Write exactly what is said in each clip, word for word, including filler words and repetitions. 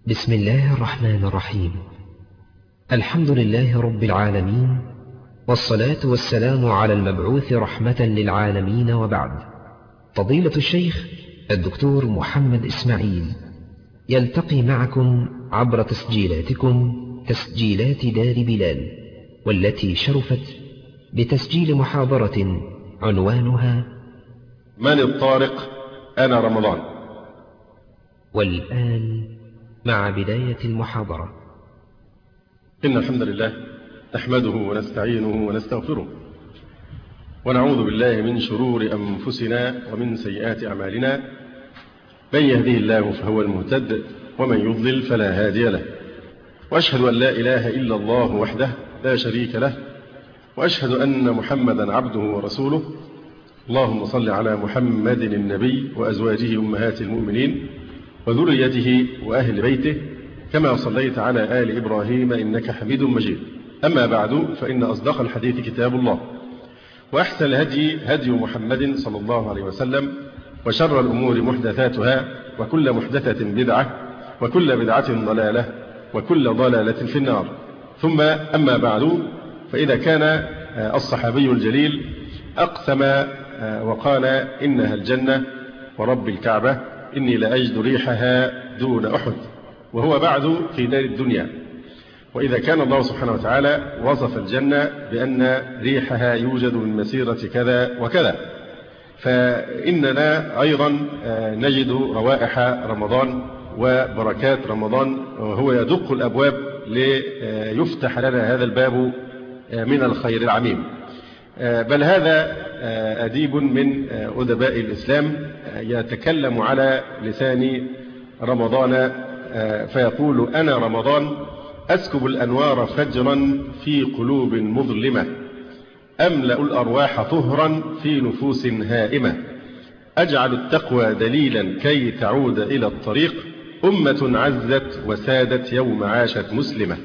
بسم الله الرحمن الرحيم. الحمد لله رب العالمين، والصلاة والسلام على المبعوث رحمة للعالمين، وبعد. فضيلة الشيخ الدكتور محمد إسماعيل يلتقي معكم عبر تسجيلاتكم تسجيلات دار بلال، والتي شرفت بتسجيل محاضرة عنوانها من الطارق أنا رمضان. والآن مع بداية المحاضرة. إن الحمد لله نحمده ونستعينه ونستغفره، ونعوذ بالله من شرور أنفسنا ومن سيئات أعمالنا. من يهده الله فهو المهتد، ومن يضلل فلا هادي له. وأشهد أن لا إله إلا الله وحده لا شريك له، وأشهد أن محمدا عبده ورسوله. اللهم صل على محمد النبي وأزواجه أمهات المؤمنين وذريته وأهل بيته، كما صليت على آل إبراهيم إنك حميد مجيد. أما بعد، فإن أصدق الحديث كتاب الله، وأحسن الهدي هدي محمد صلى الله عليه وسلم، وشر الأمور محدثاتها، وكل محدثة بدعة، وكل بدعة ضلالة، وكل ضلالة في النار. ثم أما بعد، فإذا كان الصحابي الجليل أقسم وقال إنها الجنة ورب الكعبة إني لأجد ريحها دون أحد، وهو بعد في دار الدنيا. وإذا كان الله سبحانه وتعالى وصف الجنة بأن ريحها يوجد من مسيرة كذا وكذا، فإننا أيضا نجد روائح رمضان وبركات رمضان، وهو يدق الأبواب ليفتح لنا هذا الباب من الخير العميم. بل هذا أديب من أدباء الإسلام يتكلم على لسان رمضان فيقول: أنا رمضان أسكب الأنوار فجرا في قلوب مظلمة، أملأ الأرواح طهرا في نفوس هائمة، أجعل التقوى دليلا كي تعود إلى الطريق، أمة عزت وسادت يوم عاشت مسلمة.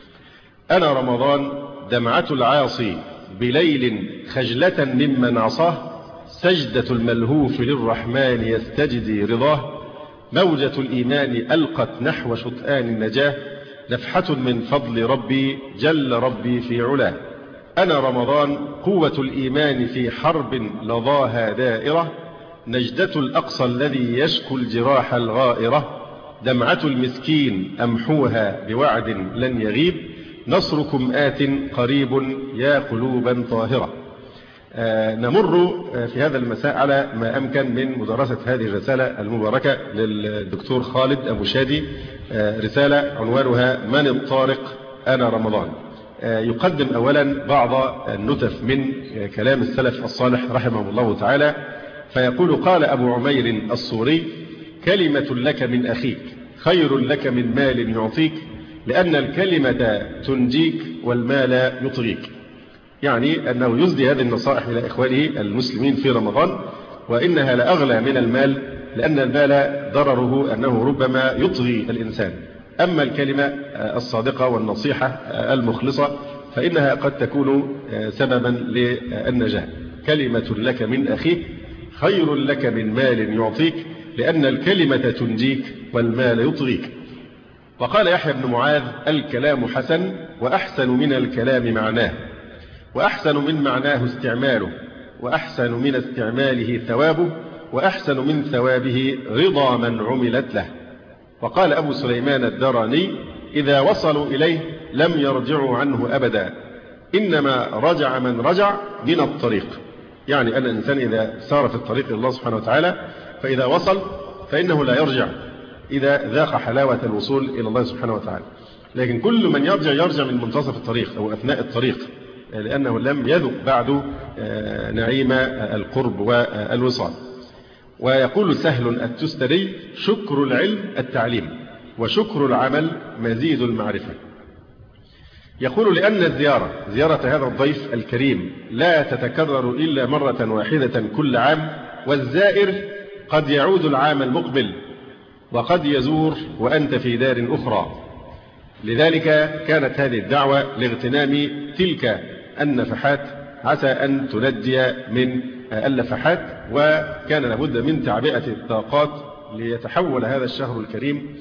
أنا رمضان دمعة العاصي بليل خجلة ممن عصاه، سجدة الملهوف للرحمن يستجدي رضاه، موجة الإيمان ألقت نحو شطآن النجاة، نفحة من فضل ربي جل ربي في علاه. أنا رمضان قوة الإيمان في حرب لظاها دائرة، نجدة الأقصى الذي يشكو الجراح الغائرة، دمعة المسكين أمحوها بوعد لن يغيب، نصركم آت قريب يا قلوبا طاهرة. آه نمر في هذا المساء على ما أمكن من مدرسة هذه الرسالة المباركة للدكتور خالد أبو شادي، آه رسالة عنوانها من الطارق أنا رمضان. آه يقدم أولا بعض النتف من كلام السلف الصالح رحمه الله تعالى، فيقول: قال أبو عمير الصوري: كلمة لك من أخيك خير لك من مال يعطيك، لأن الكلمة تنجيك والمال يطغيك. يعني أنه يسدي هذه النصائح إلى إخوانه المسلمين في رمضان، وإنها لأغلى من المال، لأن المال ضرره أنه ربما يطغي الإنسان، أما الكلمة الصادقة والنصيحة المخلصة فإنها قد تكون سببا للنجاة. كلمة لك من أخيك خير لك من مال يعطيك، لأن الكلمة تنجيك والمال يطغيك. وقال يحيى بن معاذ: الكلام حسن، وأحسن من الكلام معناه، وأحسن من معناه استعماله، وأحسن من استعماله ثوابه، وأحسن من ثوابه رضا من عملت له. وقال أبو سليمان الدراني: إذا وصلوا إليه لم يرجعوا عنه أبدا، إنما رجع من رجع من الطريق. يعني أن الإنسان إذا سار في الطريق الله سبحانه وتعالى فإذا وصل فإنه لا يرجع إذا ذاق حلاوة الوصول إلى الله سبحانه وتعالى. لكن كل من يرجع يرجع من منتصف الطريق أو أثناء الطريق، لأنه لم يذق بعد نعيم القرب والوصال. ويقول سهل التستري: شكر العلم التعليم، وشكر العمل مزيد المعرفة. يقول: لأن الزيارة زيارة هذا الضيف الكريم لا تتكرر إلا مرة واحدة كل عام، والزائر قد يعود العام المقبل، وقد يزور وأنت في دار أخرى. لذلك كانت هذه الدعوة لاغتنام تلك النفحات، عسى أن تنجي من اللفحات، وكان لابد من تعبئة الطاقات ليتحول هذا الشهر الكريم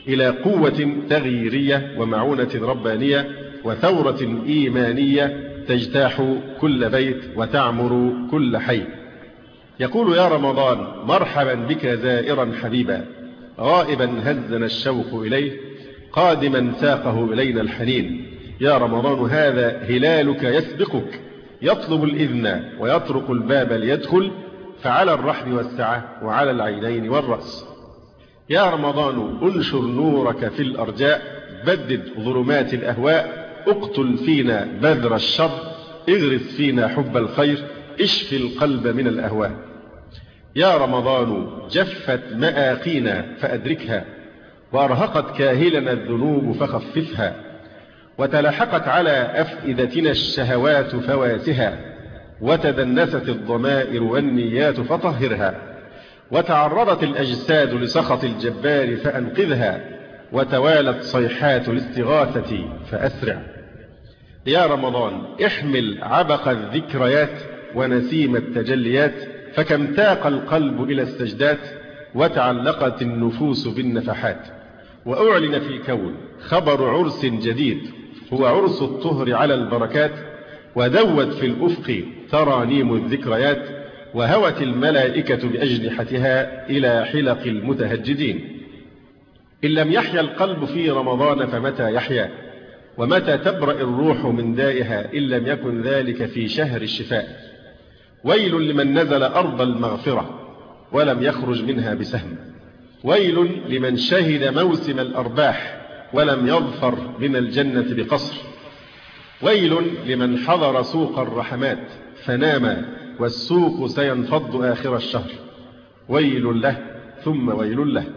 إلى قوة تغييرية ومعونة ربانية وثورة إيمانية تجتاح كل بيت وتعمر كل حي. يقول يا رمضان مرحبا بك زائرا حبيبا، غائبا هزنا الشوق إليه، قادما ساقه إلينا الحنين. يا رمضان هذا هلالك يسبقك، يطلب الإذن ويطرق الباب ليدخل، فعلى الرحب والسعة وعلى العينين والرأس. يا رمضان انشر نورك في الأرجاء، بدد ظلمات الأهواء، اقتل فينا بذر الشر، اغرس فينا حب الخير، اشفي القلب من الأهواء. يا رمضان جفت مآقينا فأدركها، وأرهقت كاهلنا الذنوب فخففها، وتلاحقت على أفئدتنا الشهوات فواتها، وتدنست الضمائر والنيات فطهرها، وتعرضت الأجساد لسخط الجبار فأنقذها، وتوالت صيحات الاستغاثة فأسرع. يا رمضان احمل عبق الذكريات ونسيم التجليات، فكم تاق القلب إلى السجدات، وتعلقت النفوس بالنفحات. وأعلن في الكون خبر عرس جديد، هو عرس الطهر على البركات، ودوت في الأفق ترانيم الذكريات، وهوت الملائكة بأجنحتها إلى حلق المتهجدين. إن لم يحيا القلب في رمضان فمتى يحيا؟ ومتى تبرأ الروح من دائها إن لم يكن ذلك في شهر الشفاء؟ ويل لمن نزل أرض المغفرة ولم يخرج منها بسهم، ويل لمن شهد موسم الأرباح ولم يظفر من الجنة بقصر، ويل لمن حضر سوق الرحمات فنام والسوق سينفض آخر الشهر، ويل له ثم ويل له.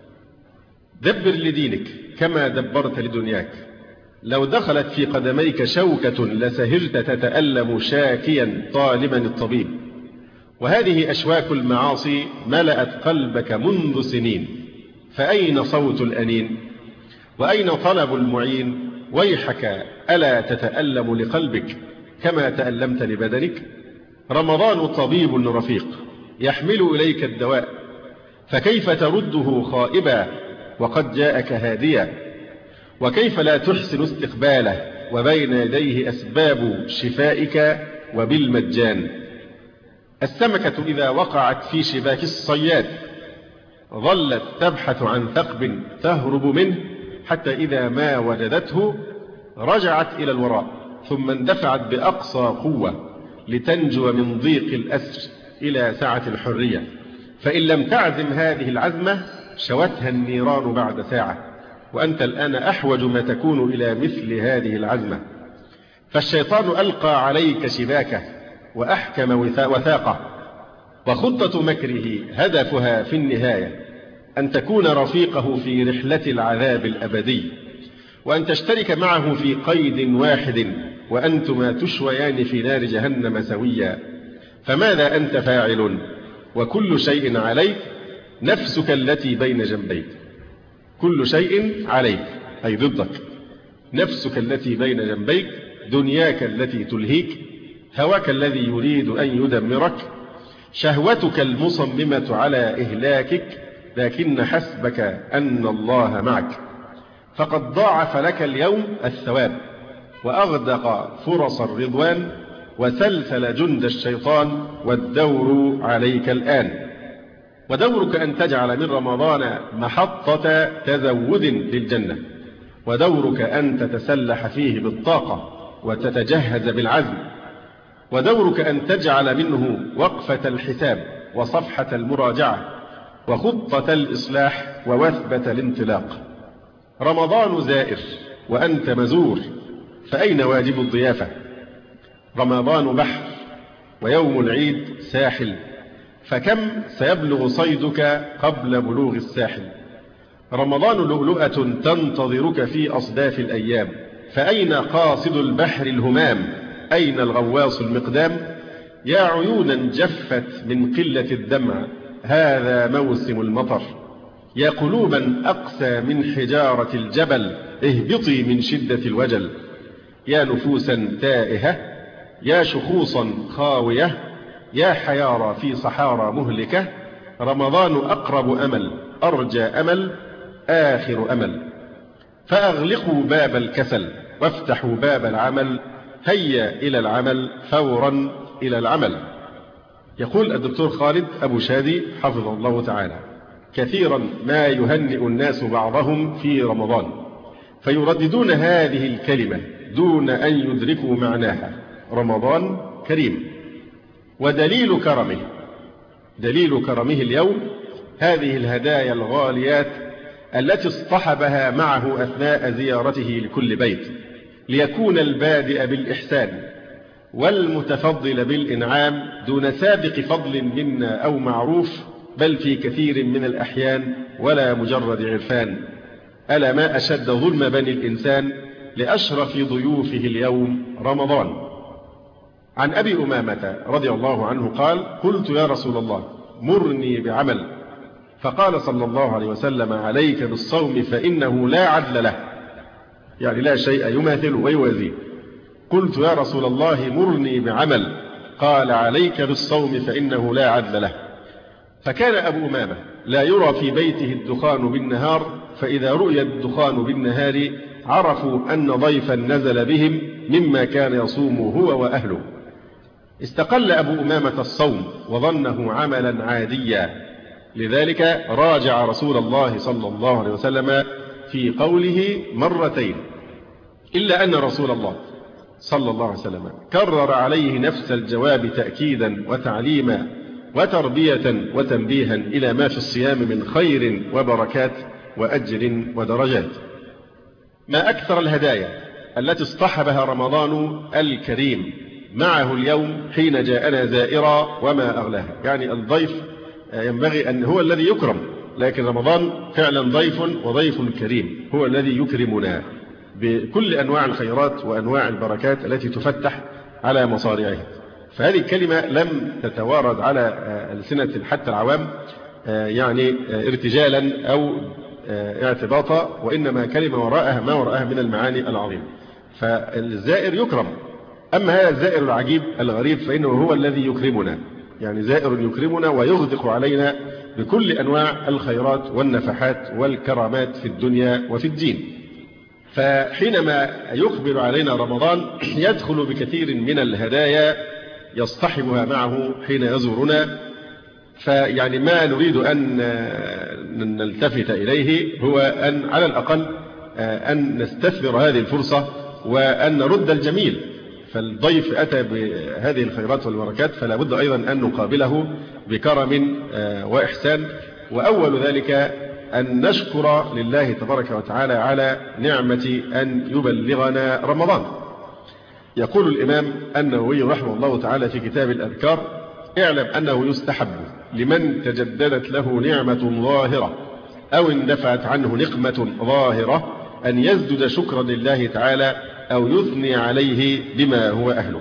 دبر لدينك كما دبرت لدنياك، لو دخلت في قدميك شوكة لسهرت تتألم شاكيا طالبا الطبيب. وهذه أشواك المعاصي ملأت قلبك منذ سنين، فأين صوت الأنين؟ وأين طلب المعين؟ ويحك ألا تتألم لقلبك كما تألمت لبدنك؟ رمضان طبيب رفيق يحمل إليك الدواء، فكيف ترده خائبا وقد جاءك هاديا؟ وكيف لا تحسن استقباله وبين يديه أسباب شفائك وبالمجان؟ السمكة إذا وقعت في شباك الصياد ظلت تبحث عن ثقب تهرب منه، حتى إذا ما وجدته رجعت إلى الوراء، ثم اندفعت بأقصى قوة لتنجو من ضيق الأسر إلى سعة الحرية. فإن لم تعزم هذه العزمة شوتها النيران بعد ساعة، وأنت الآن أحوج ما تكون إلى مثل هذه العزمة. فالشيطان ألقى عليك شباكه وأحكم وثاقه، وخطة مكره هدفها في النهاية أن تكون رفيقه في رحلة العذاب الأبدي، وأن تشترك معه في قيد واحد، وأنتما تشويان في نار جهنم سويا. فماذا أنت فاعل؟ وكل شيء عليك، نفسك التي بين جنبيك. كل شيء عليك أي ضدك، نفسك التي بين جنبيك، دنياك التي تلهيك، هواك الذي يريد أن يدمرك، شهوتك المصممة على إهلاكك، لكن حسبك أن الله معك، فقد ضاعف لك اليوم الثواب، وأغدق فرص الرضوان، وسلسل جند الشيطان، والدور عليك الآن. ودورك أن تجعل من رمضان محطة تزود للجنة، ودورك أن تتسلح فيه بالطاقة وتتجهز بالعزم، ودورك أن تجعل منه وقفة الحساب وصفحة المراجعة وخطة الإصلاح ووثبة الانطلاق. رمضان زائر وأنت مزور، فأين واجب الضيافة؟ رمضان بحر ويوم العيد ساحل، فكم سيبلغ صيدك قبل بلوغ الساحل؟ رمضان لؤلؤة تنتظرك في أصداف الأيام، فأين قاصد البحر الهمام؟ أين الغواص المقدام؟ يا عيونا جفت من قلة الدمع، هذا موسم المطر. يا قلوبا أقسى من حجارة الجبل، اهبطي من شدة الوجل. يا نفوسا تائهة، يا شخوصا خاوية، يا حيارى في صحارى مهلكة، رمضان أقرب أمل، أرجى أمل، آخر أمل، فأغلقوا باب الكسل وافتحوا باب العمل، هيا إلى العمل فورا إلى العمل. يقول الدكتور خالد أبو شادي حفظه الله تعالى: كثيرا ما يهنئ الناس بعضهم في رمضان فيرددون هذه الكلمة دون أن يدركوا معناها: رمضان كريم. ودليل كرمه دليل كرمه اليوم هذه الهدايا الغاليات التي اصطحبها معه أثناء زيارته لكل بيت، ليكون البادئ بالإحسان والمتفضل بالإنعام دون سابق فضل منا أو معروف، بل في كثير من الأحيان ولا مجرد عرفان. ألا ما أشد ظلم بني الإنسان لأشرف ضيوفه اليوم رمضان. عن أبي أمامة رضي الله عنه قال: قلت يا رسول الله مرني بعمل، فقال صلى الله عليه وسلم: عليك بالصوم فإنه لا عدل له، يعني لا شيء يماثله ويوازيه. قلت يا رسول الله مرني بعمل، قال: عليك بالصوم فإنه لا عدل له. فكان أبو أمامة لا يرى في بيته الدخان بالنهار، فإذا رؤي الدخان بالنهار عرفوا أن ضيفا نزل بهم مما كان يصوم هو وأهله. استقل أبو أمامة الصوم وظنه عملا عاديا، لذلك راجع رسول الله صلى الله عليه وسلم في قوله مرتين، إلا أن رسول الله صلى الله عليه وسلم كرر عليه نفس الجواب تأكيدا وتعليما وتربية وتنبيها إلى ما في الصيام من خير وبركات وأجر ودرجات. ما أكثر الهدايا التي اصطحبها رمضان الكريم معه اليوم حين جاءنا زائرا وما أغلاها. يعني الضيف ينبغي أن هو الذي يكرم، لكن رمضان فعلا ضيف وضيف كريم، هو الذي يكرمنا بكل أنواع الخيرات وأنواع البركات التي تفتح على مصارعها. فهذه الكلمة لم تتوارد على ألسنة حتى العوام يعني ارتجالا أو اعتباطا، وإنما كلمة وراءها ما وراءها من المعاني العظيمة. فالزائر يكرم، أما هذا الزائر العجيب الغريب فإنه هو الذي يكرمنا، يعني زائر يكرمنا ويغدق علينا بكل أنواع الخيرات والنفحات والكرامات في الدنيا وفي الدين. فحينما يقبل علينا رمضان يدخل بكثير من الهدايا يصطحبها معه حين يزورنا. فيعني ما نريد أن نلتفت إليه هو أن على الأقل أن نستثمر هذه الفرصة وأن نرد الجميل. فالضيف أتى بهذه الخيرات والبركات فلا بد أيضا أن نقابله بكرم وإحسان، وأول ذلك أن نشكر لله تبارك وتعالى على نعمة أن يبلغنا رمضان. يقول الإمام النووي رحمه الله تعالى في كتاب الأذكار: اعلم أنه يستحب لمن تجددت له نعمة ظاهرة أو اندفعت عنه نقمة ظاهرة أن يزدد شكرا لله تعالى أو يثني عليه بما هو أهله.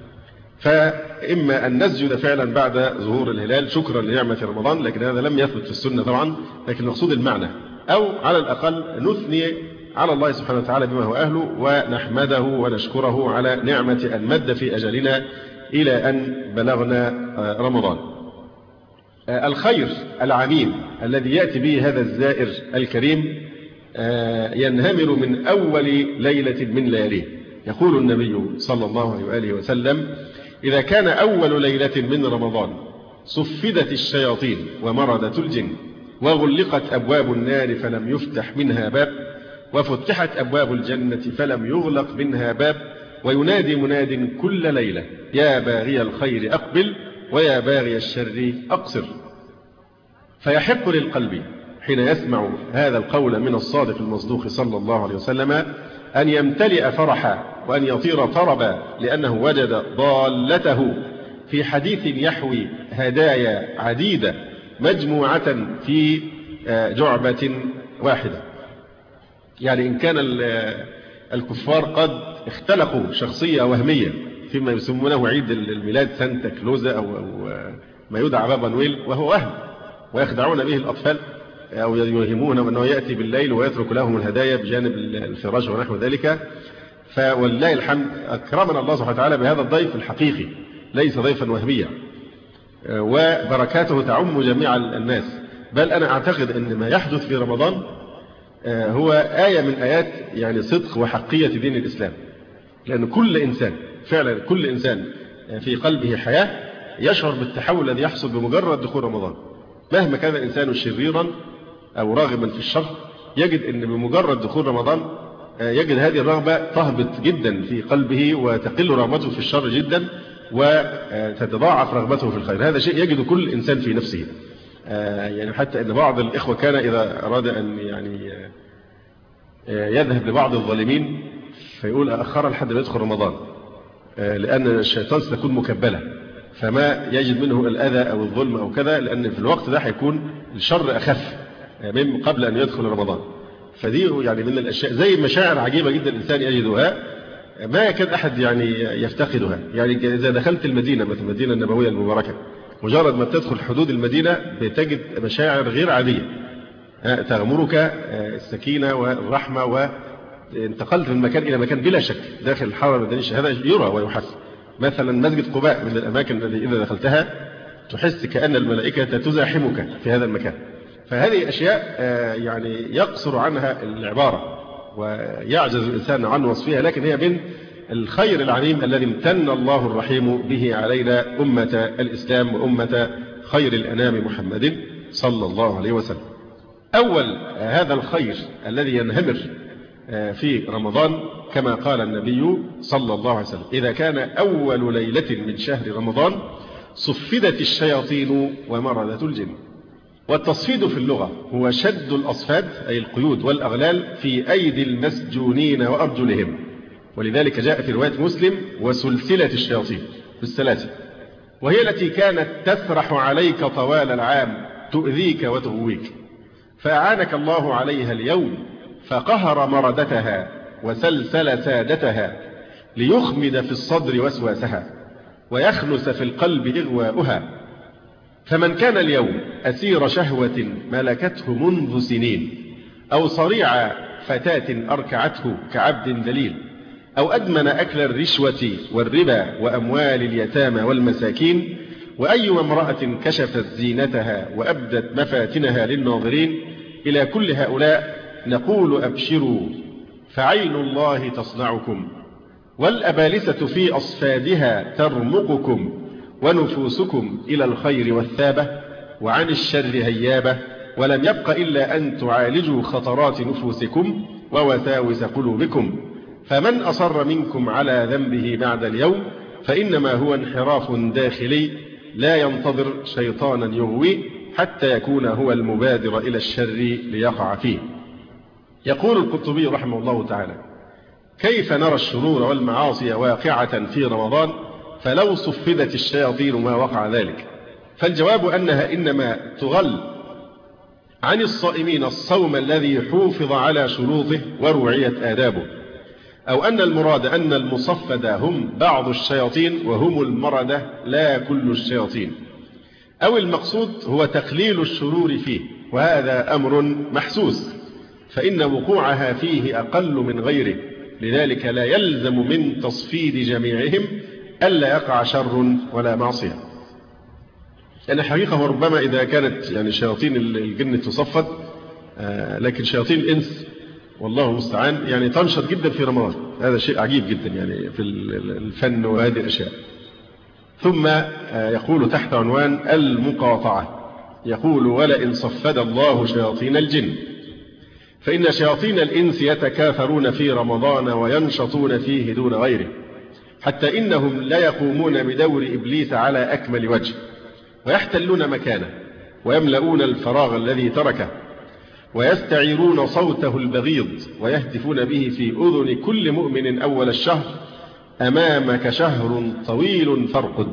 فإما أن نسجد فعلا بعد ظهور الهلال شكرا لنعمة رمضان، لكن هذا لم يثبت في السنة طبعا، لكن المقصود المعنى، أو على الأقل نثني على الله سبحانه وتعالى بما هو أهله ونحمده ونشكره على نعمة أن مد في أجلنا إلى أن بلغنا رمضان. الخير العميم الذي يأتي به هذا الزائر الكريم ينهمر من أول ليلة من لياليه. يقول النبي صلى الله عليه وآله وسلم: إذا كان أول ليلة من رمضان صفدت الشياطين ومردت الجن وغلقت أبواب النار فلم يفتح منها باب وفتحت أبواب الجنة فلم يغلق منها باب وينادي مناد كل ليلة: يا باغي الخير أقبل ويا باغي الشر أقصر. فيحق للقلب حين يسمع هذا القول من الصادق المصدوق صلى الله عليه وسلم أن يمتلئ فرحا وأن يطير طربا، لأنه وجد ضالته في حديث يحوي هدايا عديدة مجموعة في جعبة واحدة. يعني إن كان الكفار قد اختلقوا شخصية وهمية فيما يسمونه عيد الميلاد سانتا كلوزا أو ما يدعى بابا نويل، وهو وهم ويخدعون به الأطفال أو يوهمون أنه يأتي بالليل ويترك لهم الهدايا بجانب الفراش ونحو ذلك. فولله الحمد أكرمنا الله سبحانه وتعالى بهذا الضيف الحقيقي، ليس ضيفا وهميا، وبركاته تعم جميع الناس. بل أنا أعتقد أن ما يحدث في رمضان هو آية من آيات يعني صدق وحقية دين الإسلام، لأن كل إنسان فعلا كل إنسان في قلبه حياة يشعر بالتحول الذي يحصل بمجرد دخول رمضان. مهما كان الإنسان شريرا أو راغبا في الشر يجد أن بمجرد دخول رمضان يجد هذه الرغبة تهبط جدا في قلبه وتقل رغبته في الشر جدا وتتضاعف رغبته في الخير. هذا شيء يجد كل إنسان في نفسه. يعني حتى أن بعض الإخوة كان إذا أراد أن يعني يذهب لبعض الظالمين فيقول أخر لحد ما يدخل رمضان، لأن الشيطان ستكون مكبلة فما يجد منه الأذى أو الظلم أو كذا، لأن في الوقت ده هيكون الشر أخف من قبل أن يدخل رمضان. فدي يعني من الأشياء زي مشاعر عجيبة جدا الإنسان يجدها ما يكاد أحد يعني يفتقدها. يعني إذا دخلت المدينة مثل المدينة النبوية المباركة مجرد ما تدخل حدود المدينة بتجد مشاعر غير عادية تغمرك السكينة والرحمة، وانتقلت من مكان إلى مكان بلا شك داخل الحرم المدني. هذا يرى ويحس. مثلا مسجد قباء من الأماكن التي إذا دخلتها تحس كأن الملائكة تزاحمك في هذا المكان. فهذه أشياء يعني يقصر عنها العبارة ويعجز الإنسان عن وصفها، لكن هي من الخير العظيم الذي امتن الله الرحيم به علينا أمة الإسلام وأمة خير الأنام محمد صلى الله عليه وسلم. أول هذا الخير الذي ينهمر في رمضان كما قال النبي صلى الله عليه وسلم: إذا كان أول ليلة من شهر رمضان صفدت الشياطين ومردت الجن. والتصفيد في اللغة هو شد الأصفاد أي القيود والأغلال في أيدي المسجونين وأرجلهم، ولذلك جاء في رواية مسلم: وسلسلة الشياطين بالسلاسل، وهي التي كانت تسرح عليك طوال العام تؤذيك وتغويك، فأعانك الله عليها اليوم فقهر مردتها وسلسل سادتها ليخمد في الصدر وسواسها ويخلس في القلب إغواؤها. فمن كان اليوم أسير شهوة ملكته منذ سنين، أو صريع فتاة أركعته كعبد دليل، أو أدمن أكل الرشوة والربا وأموال اليتامى والمساكين، وأي امرأة كشفت زينتها وأبدت مفاتنها للناظرين، إلى كل هؤلاء نقول: أبشروا فعين الله تصنعكم، والأبالسة في أصفادها ترمقكم، ونفوسكم إلى الخير والثابة وعن الشر هيابة، ولم يبق إلا أن تعالجوا خطرات نفوسكم ووساوس قلوبكم. فمن أصر منكم على ذنبه بعد اليوم فإنما هو انحراف داخلي لا ينتظر شيطانا يغوي حتى يكون هو المبادر إلى الشر ليقع فيه. يقول القرطبي رحمه الله تعالى: كيف نرى الشرور والمعاصي واقعة في رمضان فلو صفدت الشياطين ما وقع ذلك؟ فالجواب أنها إنما تغل عن الصائمين الصوم الذي حوفظ على شروطه ورعيت آدابه، أو أن المراد أن المصفد هم بعض الشياطين وهم المردة لا كل الشياطين، أو المقصود هو تقليل الشرور فيه، وهذا أمر محسوس فإن وقوعها فيه أقل من غيره، لذلك لا يلزم من تصفيد جميعهم ألا يقع شر ولا معصية. يعني حقيقة وربما إذا كانت يعني شياطين الجن تصفد، آه لكن شياطين الإنس والله المستعان يعني تنشط جدا في رمضان. هذا شيء عجيب جدا يعني في الفن وهذه الأشياء. ثم آه يقول تحت عنوان المقاطعة، يقول: ولئن صفد الله شياطين الجن فإن شياطين الإنس يتكاثرون في رمضان وينشطون فيه دون غيره، حتى إنهم لا يقومون بدور إبليس على أكمل وجه، ويحتلون مكانه ويملؤون الفراغ الذي تركه، ويستعيرون صوته البغيض ويهتفون به في أذن كل مؤمن أول الشهر: أمامك شهر طويل فارقد.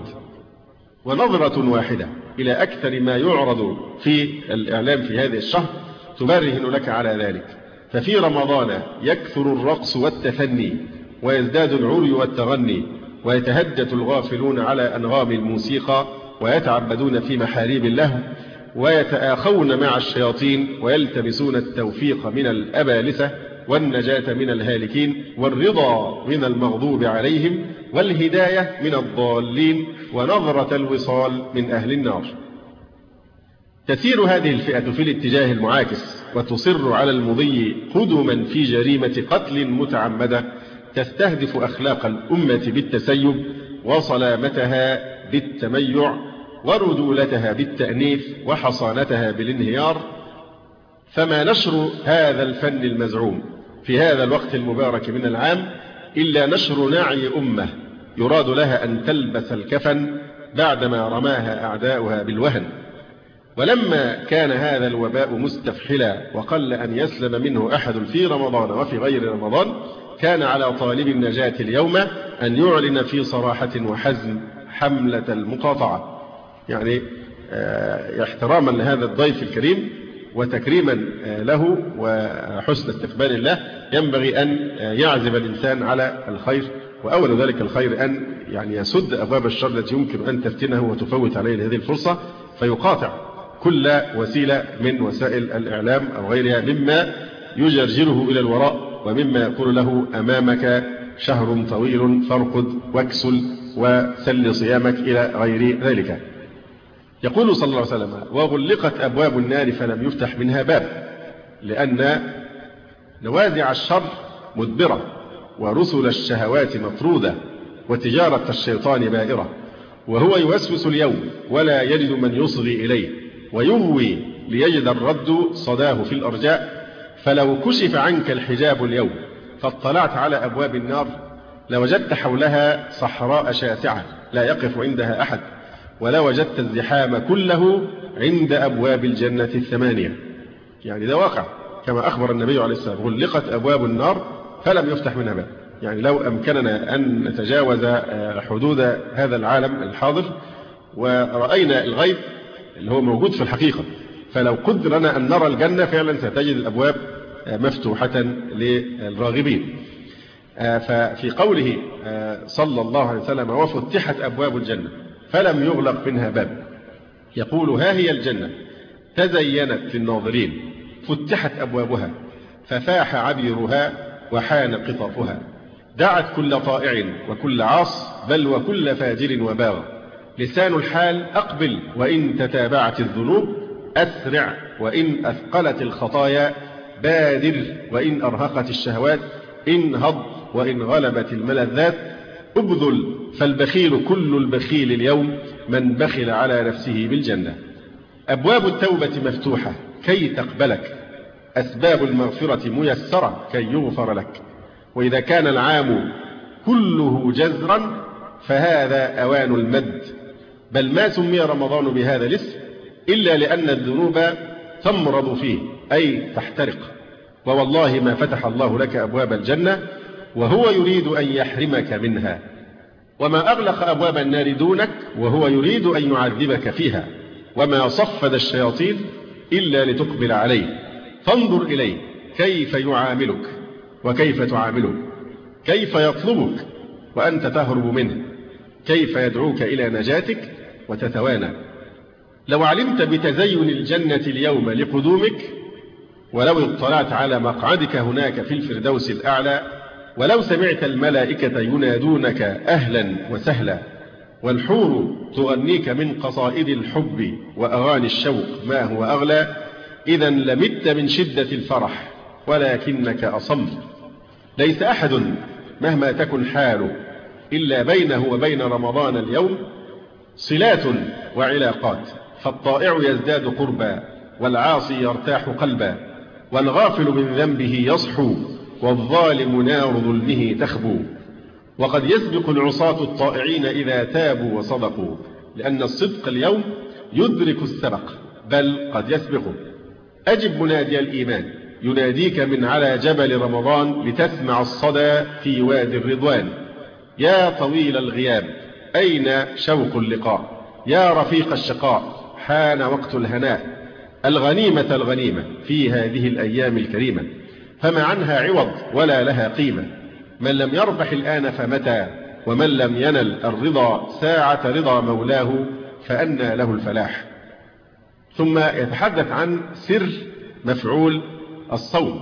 ونظرة واحدة إلى أكثر ما يعرض في الإعلام في هذا الشهر تبرهن لك على ذلك. ففي رمضان يكثر الرقص والتفني ويزداد العري والتغني، ويتهدد الغافلون على أنغام الموسيقى، ويتعبدون في محاريب اللهو، ويتآخون مع الشياطين، ويلتمسون التوفيق من الأبالسة والنجاة من الهالكين، والرضا من المغضوب عليهم، والهداية من الضالين، ونظرة الوصال من أهل النار. تسير هذه الفئة في الاتجاه المعاكس وتصر على المضي قدما في جريمة قتل متعمدة تستهدف أخلاق الأمة بالتسيب وصلامتها بالتميع ورجولتها بالتأنيث وحصانتها بالانهيار. فما نشر هذا الفن المزعوم في هذا الوقت المبارك من العام إلا نشر نعي أمة يراد لها أن تلبس الكفن بعدما رماها أعداؤها بالوهن. ولما كان هذا الوباء مستفحلا وقل أن يسلم منه أحد في رمضان وفي غير رمضان، كان على طالب النجاة اليوم أن يعلن في صراحة وحزم حملة المقاطعة، يعني احتراما لهذا الضيف الكريم وتكريما له وحسن استقبال الله ينبغي أن يعزم الإنسان على الخير، وأول ذلك الخير أن يعني يسد أبواب الشر التي يمكن أن تفتنه وتفوت عليه هذه الفرصة، فيقاطع كل وسيلة من وسائل الإعلام أو غيرها مما يجرجره إلى الوراء ومما يقول له أمامك شهر طويل فارقد واكسل وسل صيامك إلى غير ذلك. يقول صلى الله عليه وسلم: وغلقت أبواب النار فلم يفتح منها باب، لأن نوازع الشر مدبرة ورسل الشهوات مطرودة وتجارة الشيطان بائرة، وهو يوسوس اليوم ولا يجد من يصغي إليه ويهوي ليجد الرد صداه في الأرجاء. فلو كشف عنك الحجاب اليوم فاطلعت على أبواب النار لوجدت حولها صحراء شاسعة لا يقف عندها أحد، ولا وجدت الزحام كله عند أبواب الجنة الثمانية. يعني ده واقع كما أخبر النبي عليه الصلاة والسلام: غلقت أبواب النار فلم يفتح منها باب. يعني لو أمكننا أن نتجاوز حدود هذا العالم الحاضر ورأينا الغيب اللي هو موجود في الحقيقة، فلو قدرنا أن نرى الجنة فعلا ستجد الأبواب مفتوحة للراغبين. ففي قوله صلى الله عليه وسلم: وفتحت أبواب الجنة فلم يغلق منها باب، يقول: ها هي الجنة تزينت للناظرين فتحت أبوابها ففاح عبيرها وحان قطافها، دعت كل طائع وكل عاص بل وكل فاجر وباغ، لسان الحال أقبل وإن تتابعت الذنوب، أسرع وإن أثقلت الخطايا، بادر وإن أرهقت الشهوات، انهض وإن غلبت الملذات، ابذل فالبخيل كل البخيل اليوم من بخل على نفسه بالجنة. أبواب التوبة مفتوحة كي تقبلك، أسباب المغفرة ميسرة كي يغفر لك، وإذا كان العام كله جزرا فهذا أوان المد. بل ما سمي رمضان بهذا الاسم إلا لأن الذنوب تمرض فيه أي تحترق، ووالله ما فتح الله لك أبواب الجنة وهو يريد أن يحرمك منها، وما أغلق أبواب النار دونك وهو يريد أن يعذبك فيها، وما صفد الشياطين إلا لتقبل عليه. فانظر إليه كيف يعاملك وكيف تعامله، كيف يطلبك وأنت تهرب منه، كيف يدعوك إلى نجاتك وتتوانى. لو علمت بتزين الجنة اليوم لقدومك، ولو اطلعت على مقعدك هناك في الفردوس الأعلى، ولو سمعت الملائكة ينادونك أهلا وسهلا، والحور تغنيك من قصائد الحب وأغاني الشوق ما هو أغلى، إذا لمت من شدة الفرح ولكنك أصم. ليس أحد مهما تكن حاله إلا بينه وبين رمضان اليوم صلات وعلاقات، فالطائع يزداد قربا والعاصي يرتاح قلبا، والغافل من ذنبه يصحو والظالم نار ظلمه تخبو. وقد يسبق العصاة الطائعين إذا تابوا وصدقوا، لأن الصدق اليوم يدرك السبق بل قد يسبقه. أجب منادي الإيمان يناديك من على جبل رمضان لتسمع الصدى في وادي الرضوان. يا طويل الغياب أين شوق اللقاء، يا رفيق الشقاء حان وقت الهناء. الغنيمة الغنيمة في هذه الأيام الكريمة، فما عنها عوض ولا لها قيمة. من لم يربح الآن فمتى، ومن لم ينل الرضا ساعة رضا مولاه فأنى له الفلاح. ثم يتحدث عن سر مفعول الصوم،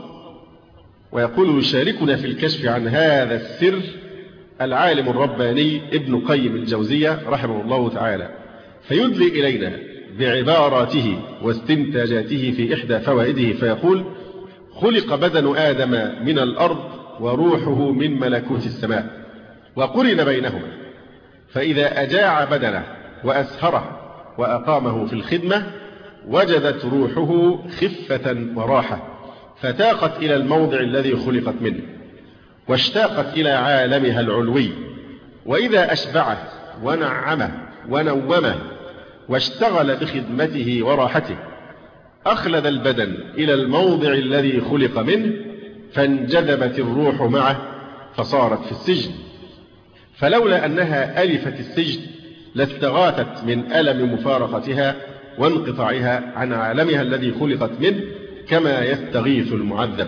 ويقول: يشاركنا في الكشف عن هذا السر العالم الرباني ابن قيم الجوزية رحمه الله تعالى، فيدلي إلينا بعباراته واستنتاجاته في إحدى فوائده فيقول: خلق بدن آدم من الأرض وروحه من ملكوت السماء، وقرن بينهما، فإذا أجاع بدنه وأسهره وأقامه في الخدمة وجدت روحه خفة وراحة، فتاقت إلى الموضع الذي خلقت منه واشتاقت إلى عالمها العلوي. وإذا أشبعه ونعمه ونومه واشتغل بخدمته وراحته أخلد البدن إلى الموضع الذي خلق منه، فانجذبت الروح معه فصارت في السجن. فلولا أنها ألفت السجن لاستغاثت من ألم مفارقتها وانقطاعها عن عالمها الذي خلقت منه كما يستغيث المعذب.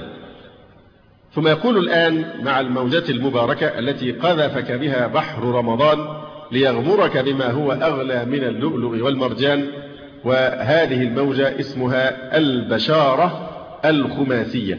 ثم يقول الآن مع الموجة المباركة التي قذفك بها بحر رمضان ليغمرك بما هو أغلى من اللؤلؤ والمرجان، وهذه الموجة اسمها البشارة الخماسية.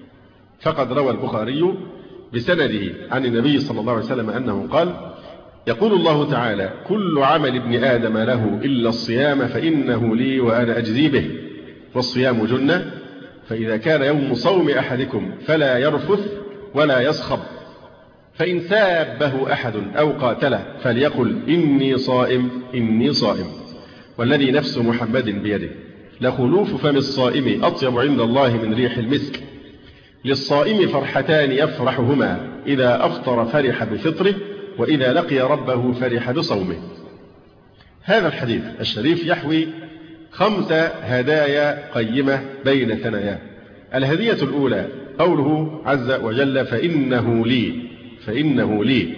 فقد روى البخاري بسنده عن النبي صلى الله عليه وسلم أنه قال: يقول الله تعالى: كل عمل ابن آدم له إلا الصيام فإنه لي وأنا أجزي به، والصيام جنة، فإذا كان يوم صوم أحدكم فلا يرفث ولا يصخب، فإن سابه أحد أو قاتله فليقل إني صائم إني صائم، والذي نفس محمد بيده لخلوف فم الصائم أطيب عند الله من ريح المسك. للصائم فرحتان يفرحهما: إذا أفطر فرح بفطره، وإذا لقي ربه فرح بصومه. هذا الحديث الشريف يحوي خمس هدايا قيمة بين ثناياه. الهدية الأولى قوله عز وجل: فإنه لي فإنه لي،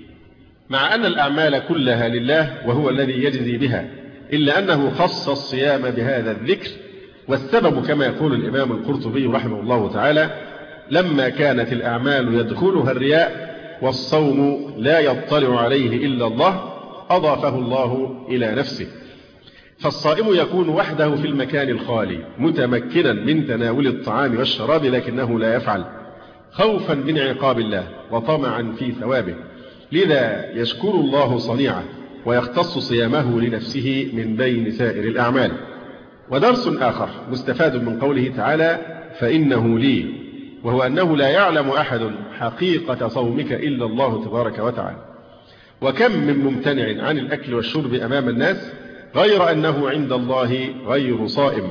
مع أن الأعمال كلها لله وهو الذي يجزي بها، إلا أنه خص الصيام بهذا الذكر، والسبب كما يقول الإمام القرطبي رحمه الله تعالى: لما كانت الأعمال يدخلها الرياء والصوم لا يطلع عليه إلا الله أضافه الله إلى نفسه. فالصائم يكون وحده في المكان الخالي متمكنا من تناول الطعام والشراب، لكنه لا يفعل خوفا من عقاب الله وطمعا في ثوابه، لذا يشكر الله صنيعه ويختص صيامه لنفسه من بين سائر الأعمال. ودرس آخر مستفاد من قوله تعالى: فإنه لي، وهو أنه لا يعلم أحد حقيقة صومك إلا الله تبارك وتعالى. وكم من ممتنع عن الأكل والشرب أمام الناس غير أنه عند الله غير صائم.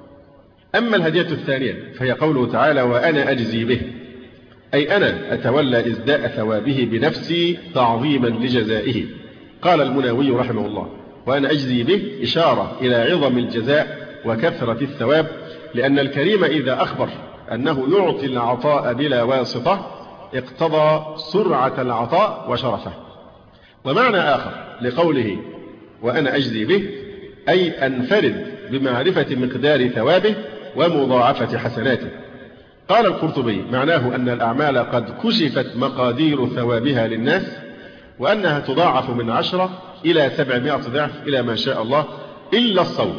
أما الهدية الثانية فهي قوله تعالى: وأنا أجزي به، أي أنا أتولى إزداء ثوابه بنفسي تعظيما لجزائه. قال المناوي رحمه الله: وأنا أجزي به إشارة إلى عظم الجزاء وكثرة الثواب، لأن الكريم إذا أخبر أنه يعطي العطاء بلا واسطة اقتضى سرعة العطاء وشرفه. ومعنى آخر لقوله وأنا أجزي به أي أنفرد بمعرفة مقدار ثوابه ومضاعفة حسناته. قال القرطبي: معناه أن الأعمال قد كشفت مقادير ثوابها للناس، وأنها تضاعف من عشرة إلى سبعمائة ضعف إلى ما شاء الله، إلا الصوم،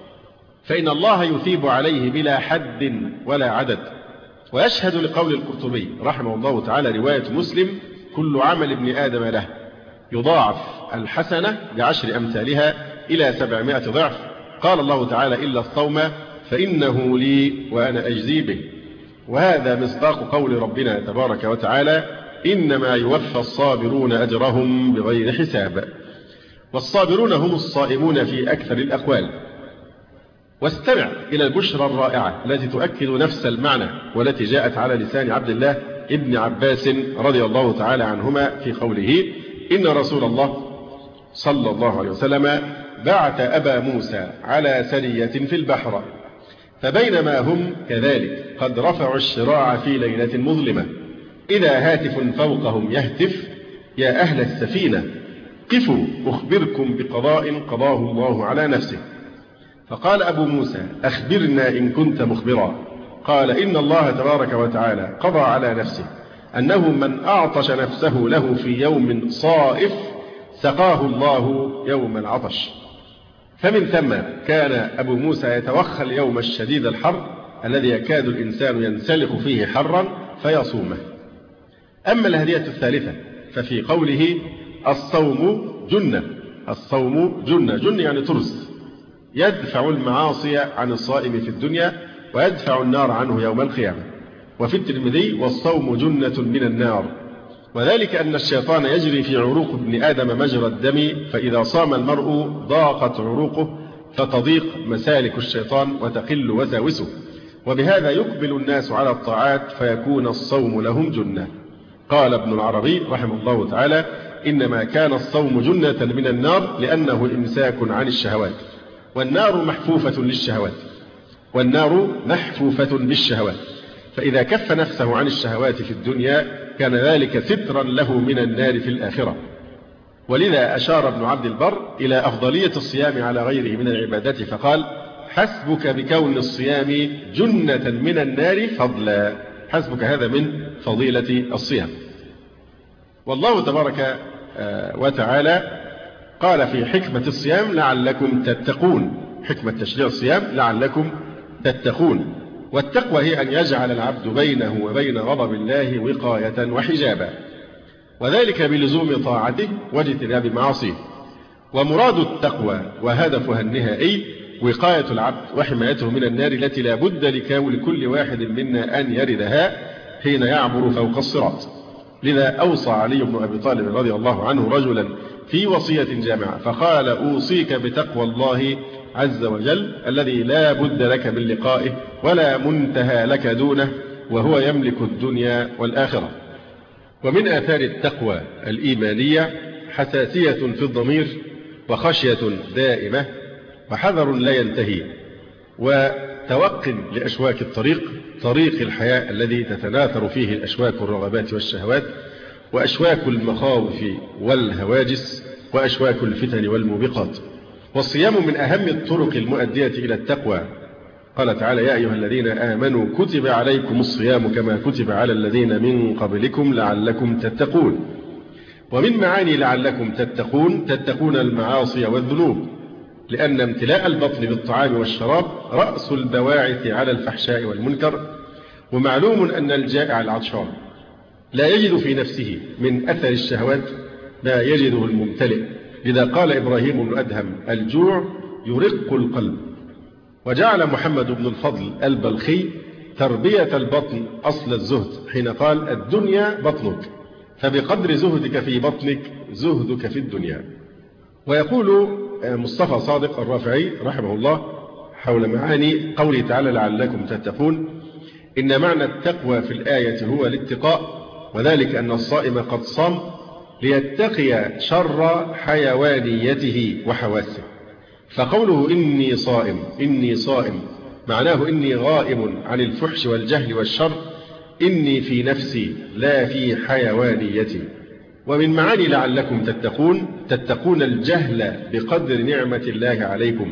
فإن الله يثيب عليه بلا حد ولا عدد. ويشهد لقول القرطبي رحمه الله تعالى رواية مسلم: كل عمل ابن آدم له يضاعف الحسنة بعشر أمثالها إلى سبعمائة ضعف. قال الله تعالى: إلا الصوم فإنه لي وأنا أجزي به. وهذا مصداق قول ربنا تبارك وتعالى: إنما يوفى الصابرون أجرهم بغير حساب. والصابرون هم الصائمون في أكثر الأقوال. واستمع إلى البشرى الرائعة التي تؤكد نفس المعنى، والتي جاءت على لسان عبد الله ابن عباس رضي الله تعالى عنهما في قوله: إن رسول الله صلى الله عليه وسلم بعث أبا موسى على سرية في البحر، فبينما هم كذلك قد رفعوا الشراع في ليلة مظلمة، إذا هاتف فوقهم يهتف: يا أهل السفينة قفوا أخبركم بقضاء قضاه الله على نفسه. فقال أبو موسى: أخبرنا إن كنت مخبرا. قال: إن الله تبارك وتعالى قضى على نفسه أنه من أعطش نفسه له في يوم صائف سقاه الله يوم العطش. فمن ثم كان أبو موسى يتوخى اليوم الشديد الحر الذي يكاد الإنسان ينسلخ فيه حرا فيصومه. أما الهدية الثالثة ففي قوله: الصوم جنة. الصوم جنة، جنة يعني ترس، يدفع المعاصي عن الصائم في الدنيا ويدفع النار عنه يوم القيامة. وفي الترمذي: والصوم جنة من النار، وذلك أن الشيطان يجري في عروق ابن آدم مجرى الدم، فإذا صام المرء ضاقت عروقه فتضيق مسالك الشيطان وتقل وساوسه، وبهذا يقبل الناس على الطاعات فيكون الصوم لهم جنة. قال ابن العربي رحمه الله تعالى: إنما كان الصوم جنة من النار لأنه إمساك عن الشهوات، والنار محفوفة للشهوات والنار محفوفة بالشهوات، فإذا كف نفسه عن الشهوات في الدنيا كان ذلك سترا له من النار في الآخرة. ولذا أشار ابن عبد البر إلى أفضلية الصيام على غيره من العبادات فقال: حسبك بكون الصيام جنة من النار فضلا. حسبك هذا من فضيلة الصيام. والله تبارك وتعالى قال في حكمة الصيام: لعلكم تتقون. حكمة تشريع الصيام لعلكم تتقون. والتقوى هي أن يجعل العبد بينه وبين غضب الله وقاية وحجابا، وذلك بلزوم طاعته واجتناب معاصيه. ومراد التقوى وهدفها النهائي وقاية العبد وحمايته من النار التي لا بد لكل واحد منا أن يردها حين يعبر فوق الصراط. لذا أوصى علي بن أبي طالب رضي الله عنه رجلا في وصية جامعة فقال: أوصيك بتقوى الله عز وجل الذي لا بد لك من لقائه ولا منتهى لك دونه، وهو يملك الدنيا والآخرة. ومن آثار التقوى الإيمانية حساسية في الضمير وخشية دائمة وحذر لا ينتهي وتوق لأشواك الطريق، طريق الحياة الذي تتناثر فيه الأشواك الرغبات والشهوات وأشواك المخاوف والهواجس وأشواك الفتن والموبقات. والصيام من أهم الطرق المؤدية إلى التقوى. قال تعالى: يا أيها الذين آمنوا كتب عليكم الصيام كما كتب على الذين من قبلكم لعلكم تتقون. ومن معاني لعلكم تتقون تتقون المعاصي والذنوب، لأن امتلاء البطن بالطعام والشراب رأس البواعث على الفحشاء والمنكر. ومعلوم أن الجائع العطشان لا يجد في نفسه من أثر الشهوات ما يجده الممتلئ. لذا قال إبراهيم بن أدهم: الجوع يرق القلب. وجعل محمد بن الفضل البلخي تربية البطن أصل الزهد حين قال: الدنيا بطنك، فبقدر زهدك في بطنك زهدك في الدنيا. ويقول مصطفى صادق الرافعي رحمه الله حول معاني قوله تعالى: لعلكم تتقون: إن معنى التقوى في الآية هو الاتقاء، وذلك أن الصائم قد صام ليتقي شر حيوانيته وحواسه. فقوله إني صائم إني صائم معناه إني غائب عن الفحش والجهل والشر، إني في نفسي لا في حيوانيتي. ومن معاني لعلكم تتقون تتقون الجهل بقدر نعمة الله عليكم،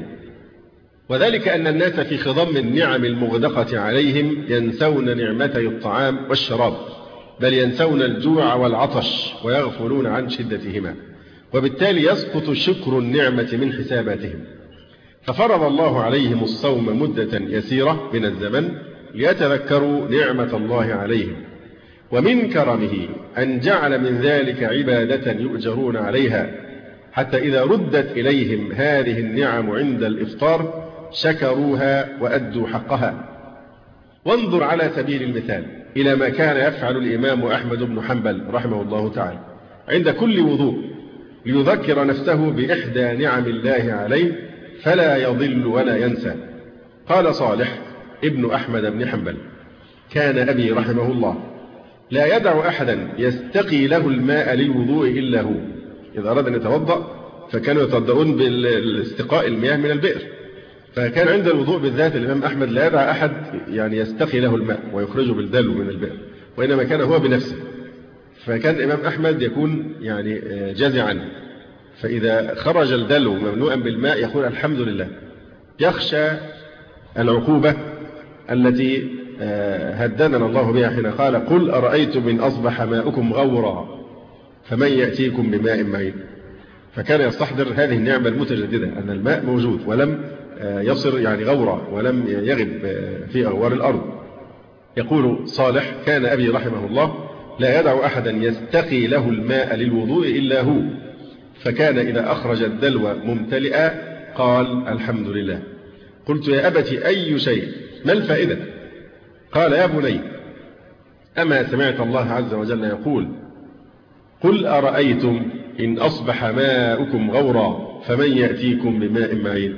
وذلك أن الناس في خضم النعم المغدقة عليهم ينسون نعمتي الطعام والشراب، بل ينسون الجوع والعطش ويغفلون عن شدتهما، وبالتالي يسقط شكر النعمة من حساباتهم. ففرض الله عليهم الصوم مدة يسيرة من الزمن ليتذكروا نعمة الله عليهم. ومن كرمه أن جعل من ذلك عبادة يؤجرون عليها، حتى إذا ردت إليهم هذه النعم عند الإفطار شكروها وأدوا حقها. وانظر على سبيل المثال إلى ما كان يفعل الإمام أحمد بن حنبل رحمه الله تعالى عند كل وضوء ليذكر نفسه بإحدى نعم الله عليه فلا يضل ولا ينسى. قال صالح ابن أحمد بن حنبل: كان أبي رحمه الله لا يدع أحدا يستقي له الماء للوضوء إلا هو. إذا أراد أن يتوضأ فكانوا يتوضؤون بالاستقاء المياه من البئر، فكان عند الوضوء بالذات الإمام أحمد لا يدع أحد يعني يستقي له الماء ويخرجه بالدلو من البئر، وإنما كان هو بنفسه. فكان الإمام أحمد يكون يعني جزعا، فإذا خرج الدلو مملوءا بالماء يقول الحمد لله، يخشى العقوبة التي هددنا الله بها حين قال: قل أرأيتم إن أصبح ماؤكم غورا فمن يأتيكم بماء معين. فكان يستحضر هذه النعمة المتجددة أن الماء موجود ولم يصر يعني غورا ولم يغب في أغوار الأرض. يقول صالح: كان أبي رحمه الله لا يدع أحدا يستقي له الماء للوضوء إلا هو، فكان إذا أخرج الدلو ممتلئا قال الحمد لله. قلت يا أبت أي شيء؟ ما الفائدة؟ قال يا بني أما سمعت الله عز وجل يقول قل أرأيتم إن أصبح ماؤكم غورا فمن يأتيكم بماء معين؟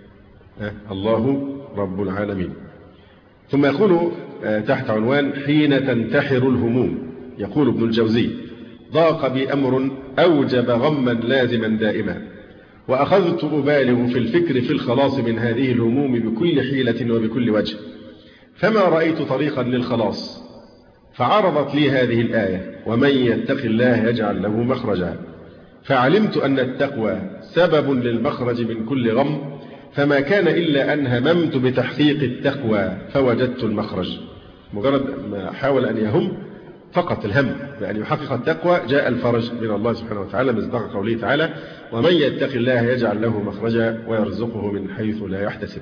الله رب العالمين. ثم يقول تحت عنوان حين تنتحر الهموم، يقول ابن الجوزي ضاق بي أمر أوجب غما لازما دائما، وأخذت أبالغ في الفكر في الخلاص من هذه الهموم بكل حيلة وبكل وجه، فما رأيت طريقا للخلاص، فعرضت لي هذه الآية ومن يتق الله يجعل له مخرجا، فعلمت أن التقوى سبب للمخرج من كل غم، فما كان إلا أن هممت بتحقيق التقوى فوجدت المخرج. مجرد ما حاول أن يهم فقط الهم بأن يحقق التقوى جاء الفرج من الله سبحانه وتعالى، مصداق قوله تعالى ومن يتق الله يجعل له مخرجا ويرزقه من حيث لا يحتسب.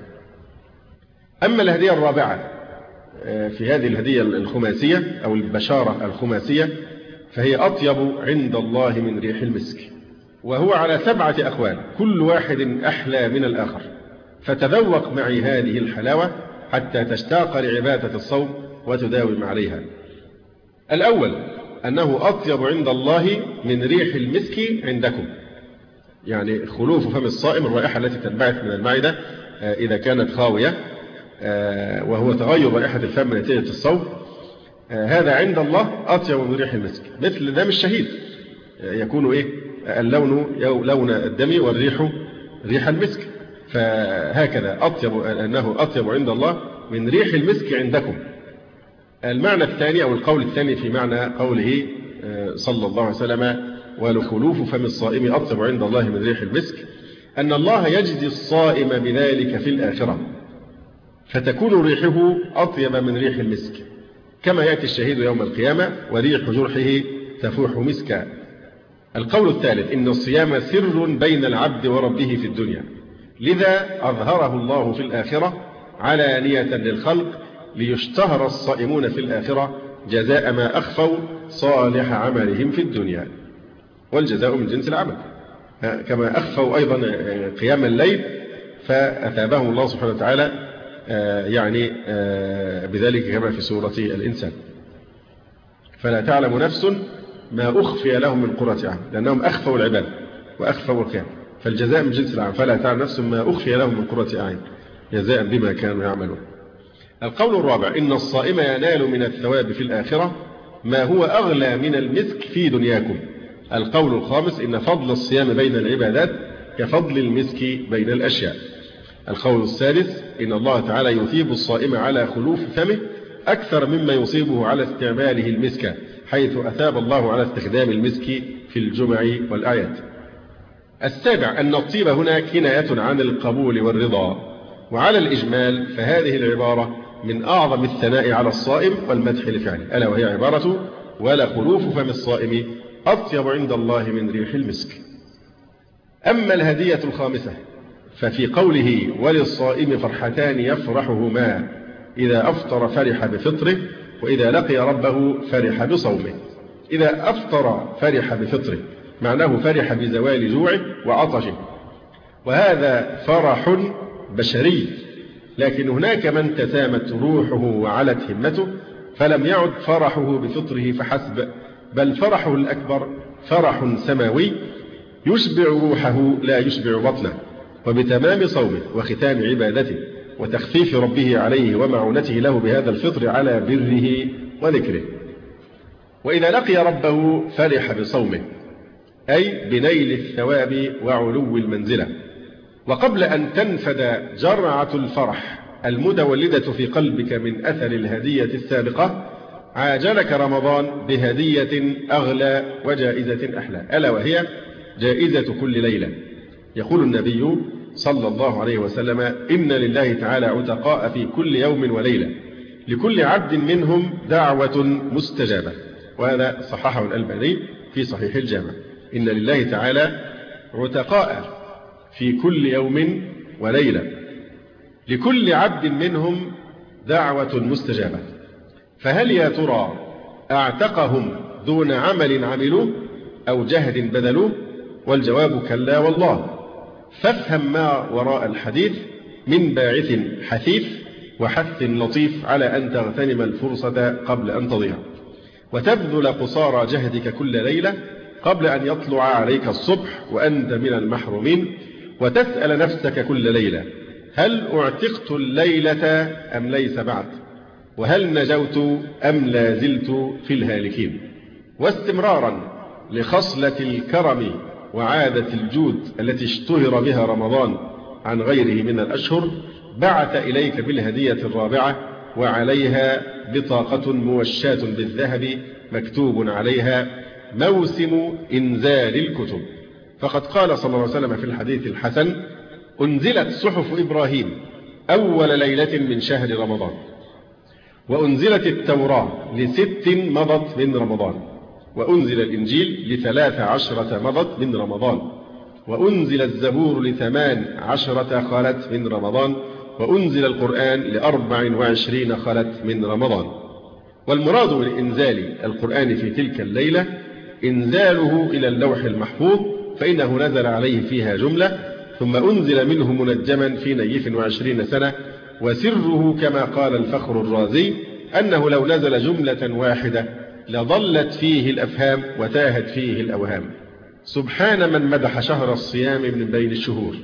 أما الهدية الرابعة في هذه الهدية الخماسية أو البشارة الخماسية فهي أطيب عند الله من ريح المسك، وهو على سبعة أقوال كل واحد أحلى من الآخر، فتذوق معي هذه الحلاوة حتى تشتاق لعبادة الصوم وتداوم عليها. الأول أنه أطيب عند الله من ريح المسك عندكم، يعني خلوف فم الصائم الرائحة التي تنبعث من المعدة إذا كانت خاوية، وهو تغير رائحة الفم نتيجة الصوم، هذا عند الله أطيب من ريح المسك، مثل دم الشهيد يكون إيه اللون لون الدم والريح ريح المسك، فهكذا أطيب أنه أطيب عند الله من ريح المسك عندكم. المعنى الثاني أو القول الثاني في معنى قوله صلى الله عليه وسلم ولخلوف فم الصائم أطيب عند الله من ريح المسك، أن الله يجزي الصائم بذلك في الآخرة، فتكون ريحه أطيب من ريح المسك، كما يأتي الشهيد يوم القيامة وريح جرحه تفوح مسكا. القول الثالث إن الصيام سر بين العبد وربه في الدنيا، لذا أظهره الله في الآخرة علانية للخلق ليشتهر الصائمون في الآخرة جزاء ما أخفوا صالح عملهم في الدنيا، والجزاء من جنس العمل، كما أخفوا أيضا قيام الليل فأثابهم الله سبحانه وتعالى يعني بذلك كما في سورة الإنسان. فلا تعلم نفس ما أخفي لهم من قرة أعين، لأنهم أخفوا العبادة وأخفوا القيام، فالجزاء من جنس العمل. فلا تعلم نفس ما أخفي لهم من قرة أعين جزاء بما كانوا يعملون. القول الرابع إن الصائم ينال من الثواب في الآخرة ما هو أغلى من المسك في دنياكم. القول الخامس إن فضل الصيام بين العبادات كفضل المسك بين الأشياء. القول السادس إن الله تعالى يثيب الصائم على خلوف فمه أكثر مما يصيبه على استعماله المسك، حيث أثاب الله على استخدام المسك في الجمع والأعياد. السابع أن الطيب هنا كناية عن القبول والرضا، وعلى الإجمال فهذه العبارة من أعظم الثناء على الصائم والمدح لفعله، ألا وهي عبارة ولا خلوف فم الصائم أطيب عند الله من ريح المسك. أما الهدية الخامسة ففي قوله وللصائم فرحتان يفرحهما، إذا أفطر فرح بفطره، وإذا لقي ربه فرح بصومه. إذا أفطر فرح بفطره معناه فرح بزوال جوعه وعطشه، وهذا فرح بشري، لكن هناك من تسامت روحه وعلت همته فلم يعد فرحه بفطره فحسب، بل فرحه الأكبر فرح سماوي يشبع روحه لا يشبع بطنه، وبتمام صومه وختام عبادته وتخفيف ربه عليه ومعونته له بهذا الفطر على بره وذكره. وإذا لقي ربه فرح بصومه، أي بنيل الثواب وعلو المنزلة. وقبل أن تنفد جرعة الفرح المتولدة في قلبك من أثر الهدية السابقة، عاجلك رمضان بهدية أغلى وجائزة أحلى، ألا وهي جائزة كل ليلة. يقول النبي صلى الله عليه وسلم إن لله تعالى عتقاء في كل يوم وليلة لكل عبد منهم دعوة مستجابة، وهذا صححه الألباني في صحيح الجامع. إن لله تعالى عتقاء في كل يوم وليلة لكل عبد منهم دعوة مستجابة، فهل يا ترى أعتقهم دون عمل عملوه أو جهد بذلوه؟ والجواب كلا والله، فافهم ما وراء الحديث من باعث حثيث وحث لطيف على أن تغتنم الفرصة قبل أن تضيع، وتبذل قصارى جهدك كل ليلة قبل أن يطلع عليك الصبح وأنت من المحرومين، وتسأل نفسك كل ليلة: هل أعتقت الليلة أم ليس بعد؟ وهل نجوت أم لا زلت في الهالكين؟ واستمرارا لخصلة الكرم وعادة الجود التي اشتهر بها رمضان عن غيره من الأشهر، بعث إليك بالهدية الرابعة، وعليها بطاقة موشاة بالذهب مكتوب عليها: موسم إنزال الكتب. فقد قال صلى الله عليه وسلم في الحديث الحسن: أنزلت صحف إبراهيم أول ليلة من شهر رمضان، وأنزلت التوراة لست مضت من رمضان، وأنزل الإنجيل لثلاث عشرة مضت من رمضان، وأنزل الزبور لثمان عشرة خلت من رمضان، وأنزل القرآن لأربع وعشرين خلت من رمضان. والمراد من إنزال القرآن في تلك الليلة إنزاله إلى اللوح المحفوظ، فإنه نزل عليه فيها جملة، ثم أنزل منه منجما في نيف وعشرين سنة. وسره كما قال الفخر الرازي أنه لو نزل جملة واحدة لضلت فيه الأفهام وتاهت فيه الأوهام. سبحان من مدح شهر الصيام من بين الشهور،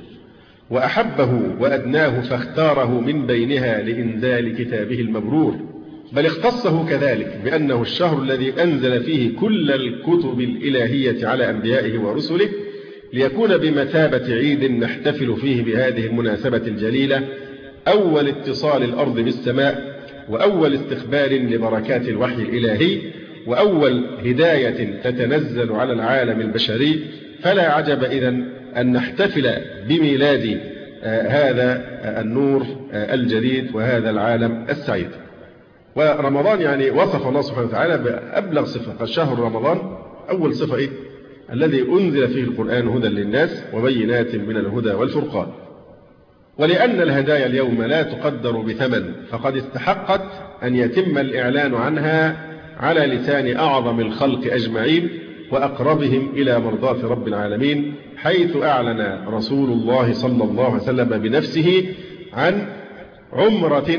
وأحبه وأدناه فاختاره من بينها لإنزال كتابه المبرور، بل اختصه كذلك بأنه الشهر الذي أنزل فيه كل الكتب الإلهية على أنبيائه ورسله، ليكون بمثابة عيد نحتفل فيه بهذه المناسبة الجليلة، أول اتصال الأرض بالسماء، وأول استقبال لبركات الوحي الإلهي، وأول هداية تتنزل على العالم البشري. فلا عجب إذن أن نحتفل بميلاد هذا النور الجديد وهذا العالم السعيد. ورمضان يعني وصف الله سبحانه وتعالى بأبلغ صفة. شهر رمضان أول صفة إيه؟ الذي أنزل فيه القرآن هدى للناس وبينات من الهدى والفرقان. ولأن الهدايا اليوم لا تقدر بثمن، فقد استحقت أن يتم الإعلان عنها على لسان أعظم الخلق أجمعين وأقربهم إلى مرضاة رب العالمين، حيث أعلن رسول الله صلى الله عليه وسلم بنفسه عن عمرة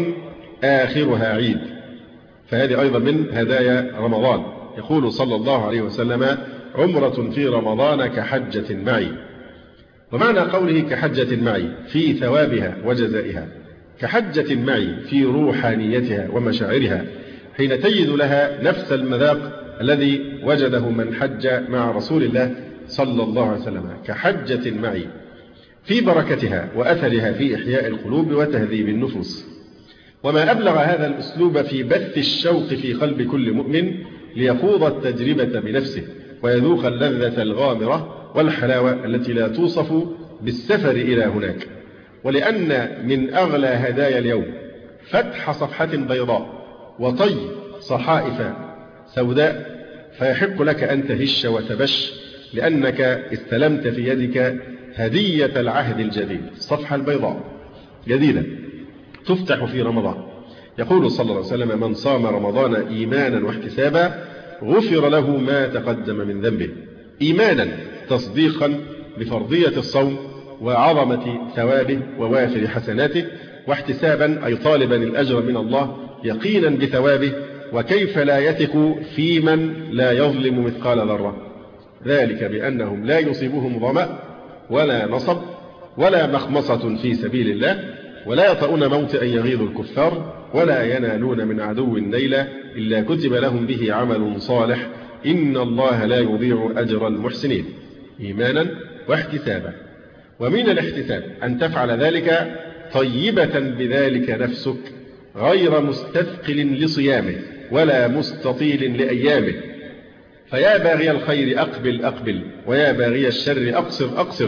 آخرها عيد، فهذه أيضا من هدايا رمضان. يقول صلى الله عليه وسلم: عمرة في رمضان كحجة معي. ومعنى قوله كحجة معي في ثوابها وجزائها، كحجة معي في روحانيتها ومشاعرها، حين تجد لها نفس المذاق الذي وجده من حج مع رسول الله صلى الله عليه وسلم، كحجة معي في بركتها وأثرها في إحياء القلوب وتهذيب النفوس. وما أبلغ هذا الأسلوب في بث الشوق في قلب كل مؤمن ليخوض التجربة بنفسه ويذوق اللذة الغامرة والحلاوة التي لا توصف بالسفر إلى هناك. ولأن من أغلى هدايا اليوم فتح صفحة بيضاء وطي صحائف سوداء، فيحق لك أن تهش وتبش، لأنك استلمت في يدك هدية العهد الجديد، الصفحة البيضاء جديدة تفتح في رمضان. يقول صلى الله عليه وسلم: من صام رمضان إيمانا واحتسابا غفر له ما تقدم من ذنبه. إيمانا تصديقا بفرضية الصوم وعظمة ثوابه ووافر حسناته، واحتسابا أي طالبا الأجر من الله يقينا بثوابه، وكيف لا يثق في من لا يظلم مثقال ذرة، ذلك بأنهم لا يصيبهم ظمأ ولا نصب ولا مخمصة في سبيل الله، ولا يطؤون موطئا يغيظ الكفار، ولا ينالون من عدو نيلا إلا كتب لهم به عمل صالح، إن الله لا يضيع أجر المحسنين. إيمانا واحتسابا. ومن الاحتساب أن تفعل ذلك طيبة بذلك نفسك، غير مستثقل لصيامه ولا مستطيل لأيامه. فيا باغي الخير أقبل أقبل، ويا باغي الشر أقصر أقصر.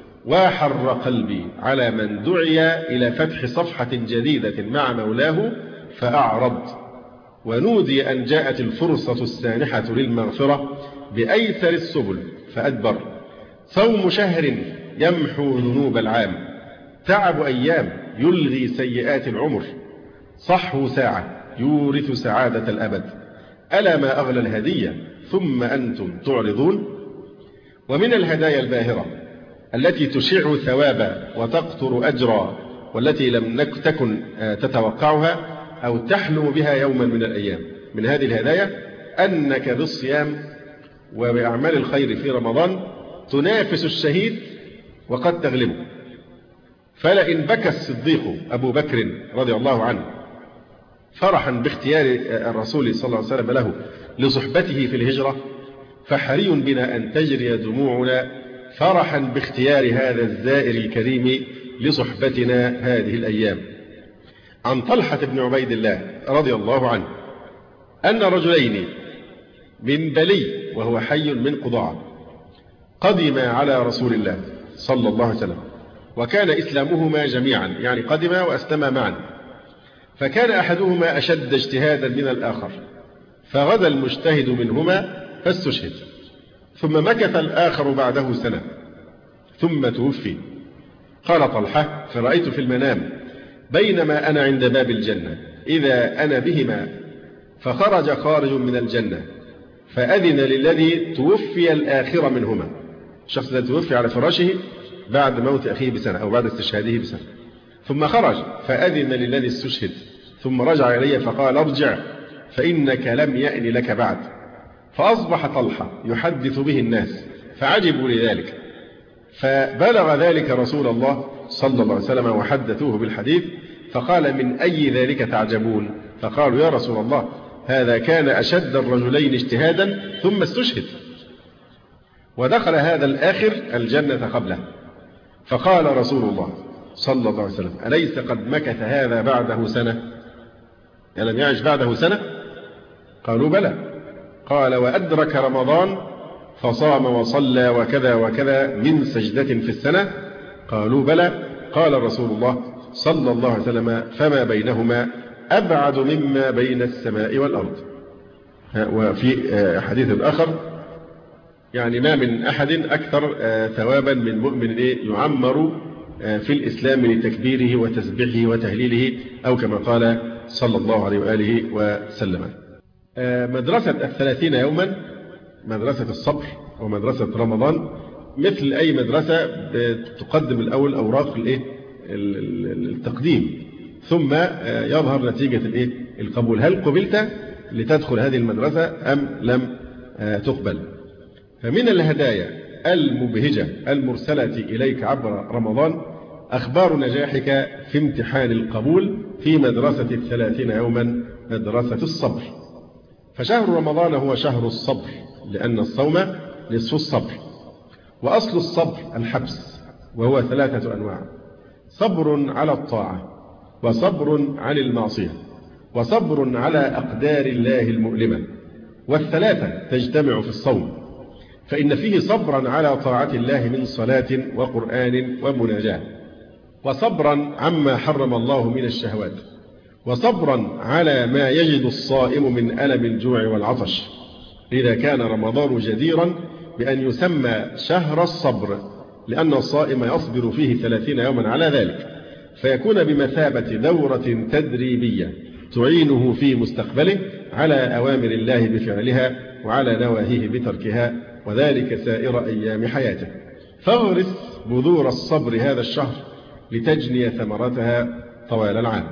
وحر قلبي على من دعي إلى فتح صفحة جديدة مع مولاه فأعرض، ونودي أن جاءت الفرصة السانحة للمغفرة بأيسر السبل فأدبر. صوم شهر يمحو ذنوب العام، تعب أيام يلغي سيئات العمر، صحو ساعة يورث سعادة الأبد. ألا ما أغلى الهدية ثم أنتم تعرضون. ومن الهدايا الباهرة التي تشع ثوابا وتقطر أجرا، والتي لم تكن تتوقعها أو تحلم بها يوما من الأيام. من هذه الهدايا أنك بالصيام وبأعمال الخير في رمضان تنافس الشهيد وقد تغلبه. فلئن بكى الصديق أبو بكر رضي الله عنه فرحا باختيار الرسول صلى الله عليه وسلم له لصحبته في الهجرة، فحري بنا أن تجري دموعنا فرحا باختيار هذا الزائر الكريم لصحبتنا هذه الأيام. عن طلحة بن عبيد الله رضي الله عنه أن رجلين من بلي وهو حي من قضاعة قدما على رسول الله صلى الله عليه وسلم، وكان إسلامهما جميعا، يعني قدما وأسلما معا، فكان أحدهما أشد اجتهادا من الآخر، فغدا المجتهد منهما فاستشهد، ثم مكث الآخر بعده سنة ثم توفي. قال طلحة: فرأيت في المنام بينما أنا عند باب الجنة إذا أنا بهما، فخرج خارج من الجنة فأذن للذي توفي الآخر منهما، الشخص الذي توفي على فراشه بعد موت أخيه بسنة أو بعد استشهاده بسنة، ثم خرج فأذن للذي استشهد، ثم رجع إلي فقال: ارجع فإنك لم يأن لك بعد. فأصبح طلحة يحدث به الناس فعجبوا لذلك، فبلغ ذلك رسول الله صلى الله عليه وسلم وحدثوه بالحديث، فقال: من أي ذلك تعجبون؟ فقالوا: يا رسول الله هذا كان أشد الرجلين اجتهادا ثم استشهد، ودخل هذا الآخر الجنة قبله. فقال رسول الله صلى الله عليه وسلم: أليس قد مكث هذا بعده سنة؟ ألم يعش بعده سنة؟ قالوا: بلى. قال: وأدرك رمضان فصام وصلى وكذا وكذا من سجدة في السنة؟ قالوا: بلى. قال رسول الله صلى الله عليه وسلم: فما بينهما أبعد مما بين السماء والأرض. وفي حديث آخر: يعني ما من أحد أكثر ثوابا من مؤمن يعمر في الإسلام لتكبيره وتسبيحه وتهليله، أو كما قال صلى الله عليه وآله وسلم. مدرسة الثلاثين يوما، مدرسة الصبر ومدرسة رمضان، مثل أي مدرسة تقدم الأول أوراق التقديم، ثم يظهر نتيجة القبول، هل قبلت لتدخل هذه المدرسة أم لم تقبل. فمن الهدايا المبهجة المرسلة إليك عبر رمضان أخبار نجاحك في امتحان القبول في مدرسة الثلاثين يوما، مدرسة الصبر. فشهر رمضان هو شهر الصبر، لأن الصوم نصف الصبر، وأصل الصبر الحبس، وهو ثلاثة أنواع: صبر على الطاعة، وصبر عن المعصية، وصبر على أقدار الله المؤلمة، والثلاثة تجتمع في الصوم، فإن فيه صبرا على طاعة الله من صلاة وقرآن ومناجاة، وصبرا عما حرم الله من الشهوات، وصبرا على ما يجد الصائم من ألم الجوع والعطش. إذا كان رمضان جديرا بأن يسمى شهر الصبر، لأن الصائم يصبر فيه ثلاثين يوما على ذلك، فيكون بمثابة دورة تدريبية تعينه في مستقبله على أوامر الله بفعلها وعلى نواهيه بتركها، وذلك سائر أيام حياته. فاغرس بذور الصبر هذا الشهر لتجني ثمرتها طوال العام.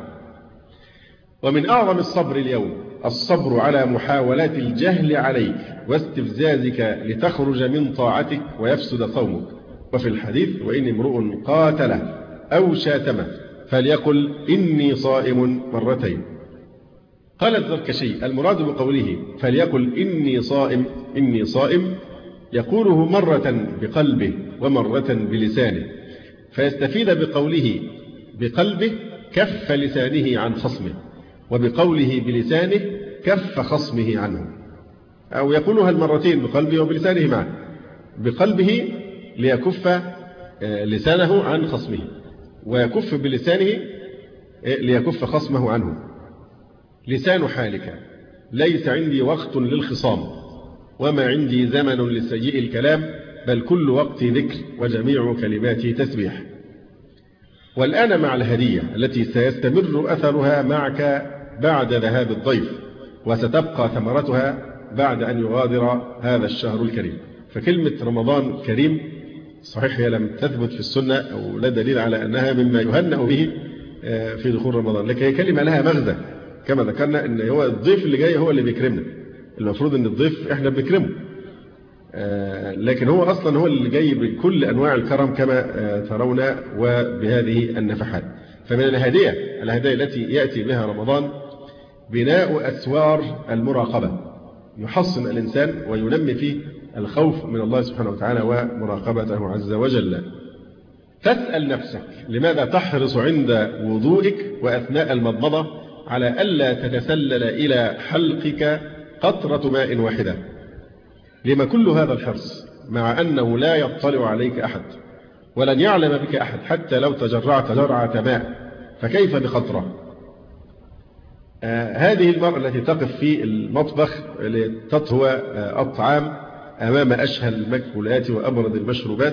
ومن أعظم الصبر اليوم الصبر على محاولات الجهل عليك واستفزازك لتخرج من طاعتك ويفسد صومك. وفي الحديث: وإن امرؤ قاتله أو شاتمه فليقل إني صائم مرتين. قال الزركشي: المراد بقوله فليقل إني صائم إني صائم يقوله مرة بقلبه ومرة بلسانه، فيستفيد بقوله بقلبه كف لسانه عن خصمه، وبقوله بلسانه كف خصمه عنه، أو يقولها المرتين بقلبه وبلسانه معا. بقلبه ليكف لسانه عن خصمه، ويكف بلسانه ليكف خصمه عنه. لسان حالك: ليس عندي وقت للخصام، وما عندي زمن لسيء الكلام، بل كل وقتي ذكر وجميع كلماتي تسبيح. والآن مع الهدية التي سيستمر أثرها معك بعد ذهاب الضيف، وستبقى ثمرتها بعد أن يغادر هذا الشهر الكريم. فكلمة رمضان كريم صحيح هي لم تثبت في السنة أو لا دليل على أنها مما يهنأ به في دخول رمضان، لكن هي كلمة لها مغزى كما ذكرنا، أن هو الضيف اللي جاي هو اللي بيكرمنا. المفروض أن الضيف إحنا بنكرمه، لكن هو أصلا هو اللي جاي بكل أنواع الكرم كما ترون وبهذه النفحات. فمن الهدية الهدايا التي يأتي بها رمضان بناء أسوار المراقبة، يحصن الإنسان وينمي فيه الخوف من الله سبحانه وتعالى ومراقبته عز وجل. تسأل نفسك لماذا تحرص عند وضوئك وأثناء المضمضة على ألا تتسلل إلى حلقك قطرة ماء واحدة؟ لما كل هذا الحرص مع أنه لا يطلع عليك أحد ولن يعلم بك أحد حتى لو تجرعت جرعة ماء، فكيف بقطرة؟ آه هذه المرأة التي تقف في المطبخ لتطهو آه الطعام أمام أشهى المأكولات وأبرد المشروبات،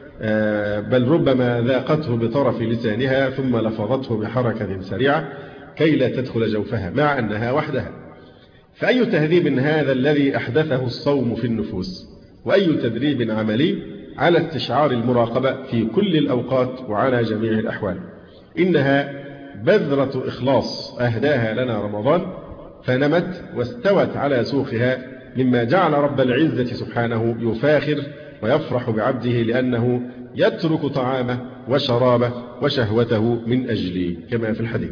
آه بل ربما ذاقته بطرف لسانها ثم لفظته بحركة سريعة كي لا تدخل جوفها مع أنها وحدها. فأي تهذيب هذا الذي أحدثه الصوم في النفوس، وأي تدريب عملي على استشعار المراقبة في كل الأوقات وعلى جميع الأحوال. إنها بذرة إخلاص أهداها لنا رمضان فنمت واستوت على سوقها، مما جعل رب العزة سبحانه يفاخر ويفرح بعبده لأنه يترك طعامه وشرابه وشهوته من أجلي كما في الحديث.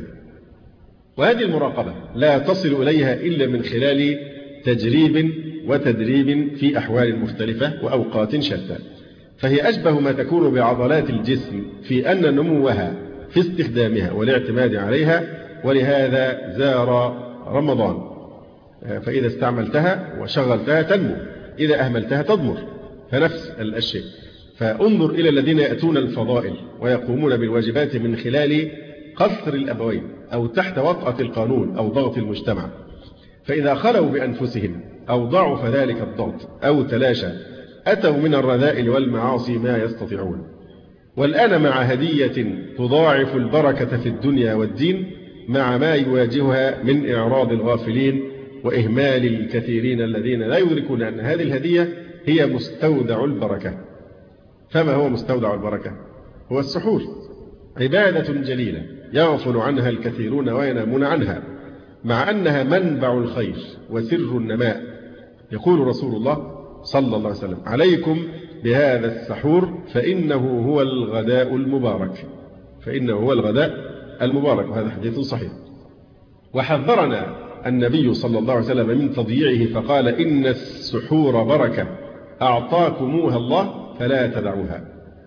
وهذه المراقبة لا تصل إليها إلا من خلال تجريب وتدريب في أحوال مختلفة وأوقات شتى، فهي أشبه ما تكون بعضلات الجسم في أن نموها في استخدامها والاعتماد عليها، ولهذا زار رمضان. فإذا استعملتها وشغلتها تنمو، إذا أهملتها تضمر، فنفس الشيء. فانظر إلى الذين يأتون الفضائل ويقومون بالواجبات من خلال قصر الأبوين أو تحت وطأة القانون أو ضغط المجتمع، فإذا خلوا بأنفسهم أو ضعف ذلك الضغط أو تلاشى أتوا من الرذائل والمعاصي ما يستطيعون. والآن مع هدية تضاعف البركة في الدنيا والدين، مع ما يواجهها من إعراض الغافلين وإهمال الكثيرين الذين لا يدركون أن هذه الهدية هي مستودع البركة. فما هو مستودع البركة؟ هو السحور، عبادة جليلة يغفل عنها الكثيرون وينامون عنها، مع أنها منبع الخير وسر النماء. يقول رسول الله صلى الله عليه وسلم: عليكم بهذا السحور فإنه هو الغداء المبارك، فإنه هو الغداء المبارك، وهذا حديث صحيح. وحذرنا النبي صلى الله عليه وسلم من تضييعه فقال: إن السحور بركة أعطاكموها الله فلا تدعوها.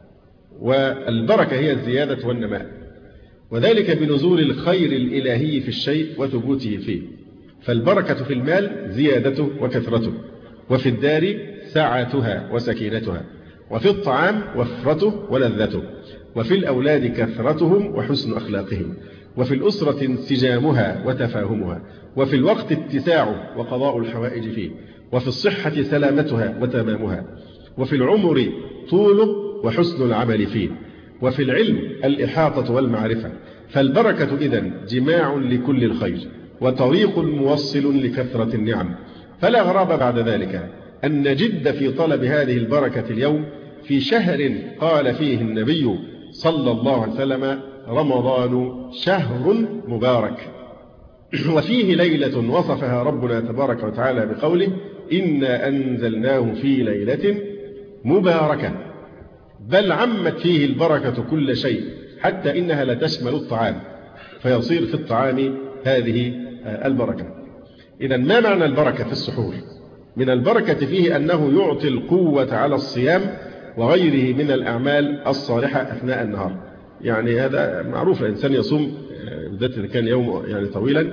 والبركة هي الزيادة والنماء، وذلك بنزول الخير الإلهي في الشيء وثبوته فيه. فالبركة في المال زيادته وكثرته، وفي الدار سعتها وسكينتها، وفي الطعام وفرته ولذته، وفي الأولاد كثرتهم وحسن أخلاقهم، وفي الأسرة انسجامها وتفاهمها، وفي الوقت اتساعه وقضاء الحوائج فيه، وفي الصحة سلامتها وتمامها، وفي العمر طوله وحسن العمل فيه، وفي العلم الإحاطة والمعرفة. فالبركة إذن جماع لكل الخير وطريق موصل لكثرة النعم. فلا غرابة بعد ذلك أن نجد في طلب هذه البركة اليوم في شهر قال فيه النبي صلى الله عليه وسلم: رمضان شهر مبارك، وفيه ليلة وصفها ربنا تبارك وتعالى بقوله: إنا أنزلناه في ليلة مباركة. بل عمت فيه البركة كل شيء، حتى إنها لتشمل الطعام، فيصير في الطعام هذه البركة. إذا ما معنى البركة في السحور؟ من البركة فيه أنه يعطي القوة على الصيام وغيره من الأعمال الصالحة أثناء النهار. يعني هذا معروف، الإنسان يصوم بالذات إذا كان يوم يعني طويلا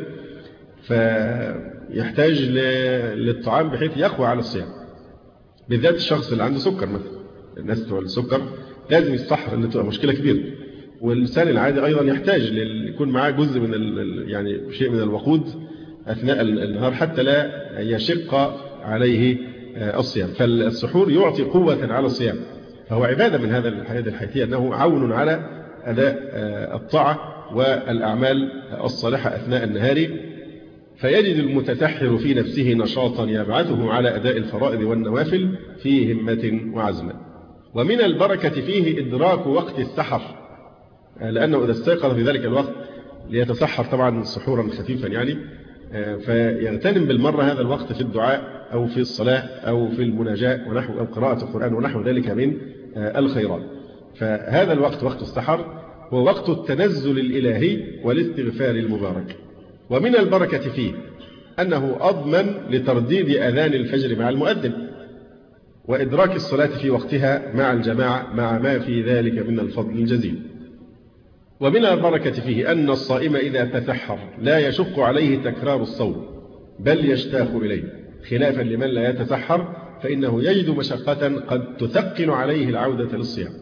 فيحتاج للطعام بحيث يقوى على الصيام، بالذات الشخص اللي عنده سكر مثلا. الناس بتوع السكر لازم يستحر أن تبقى مشكلة كبيرة، والإنسان العادي أيضا يحتاج يكون معاه جزء من يعني شيء من الوقود أثناء النهار حتى لا يشق عليه الصيام. فالسحور يعطي قوة على الصيام، فهو عبادة من هذا الحياة الحيثية، أنه عون على أداء الطاعة والأعمال الصالحة أثناء النهار، فيجد المتسحر في نفسه نشاطا يبعثه على أداء الفرائض والنوافل في همة وعزم. ومن البركة فيه إدراك وقت السحر، لأنه إذا استيقظ في ذلك الوقت ليتسحر طبعا سحورا خفيفا يعني، فيغتنم بالمرة هذا الوقت في الدعاء أو في الصلاة أو في المناجاة ونحو أو قراءة القرآن ونحو ذلك من الخيرات. فهذا الوقت وقت السحر هو وقت التنزل الإلهي والاستغفار المبارك. ومن البركة فيه أنه أضمن لترديد أذان الفجر مع المؤذن وإدراك الصلاة في وقتها مع الجماعة مع ما في ذلك من الفضل الجزيل. ومن البركة فيه أن الصائم إذا تسحر لا يشق عليه تكرار الصوم بل يشتاق إليه، خلافا لمن لا يتسحر فإنه يجد مشقة قد تثقل عليه العودة للصيام.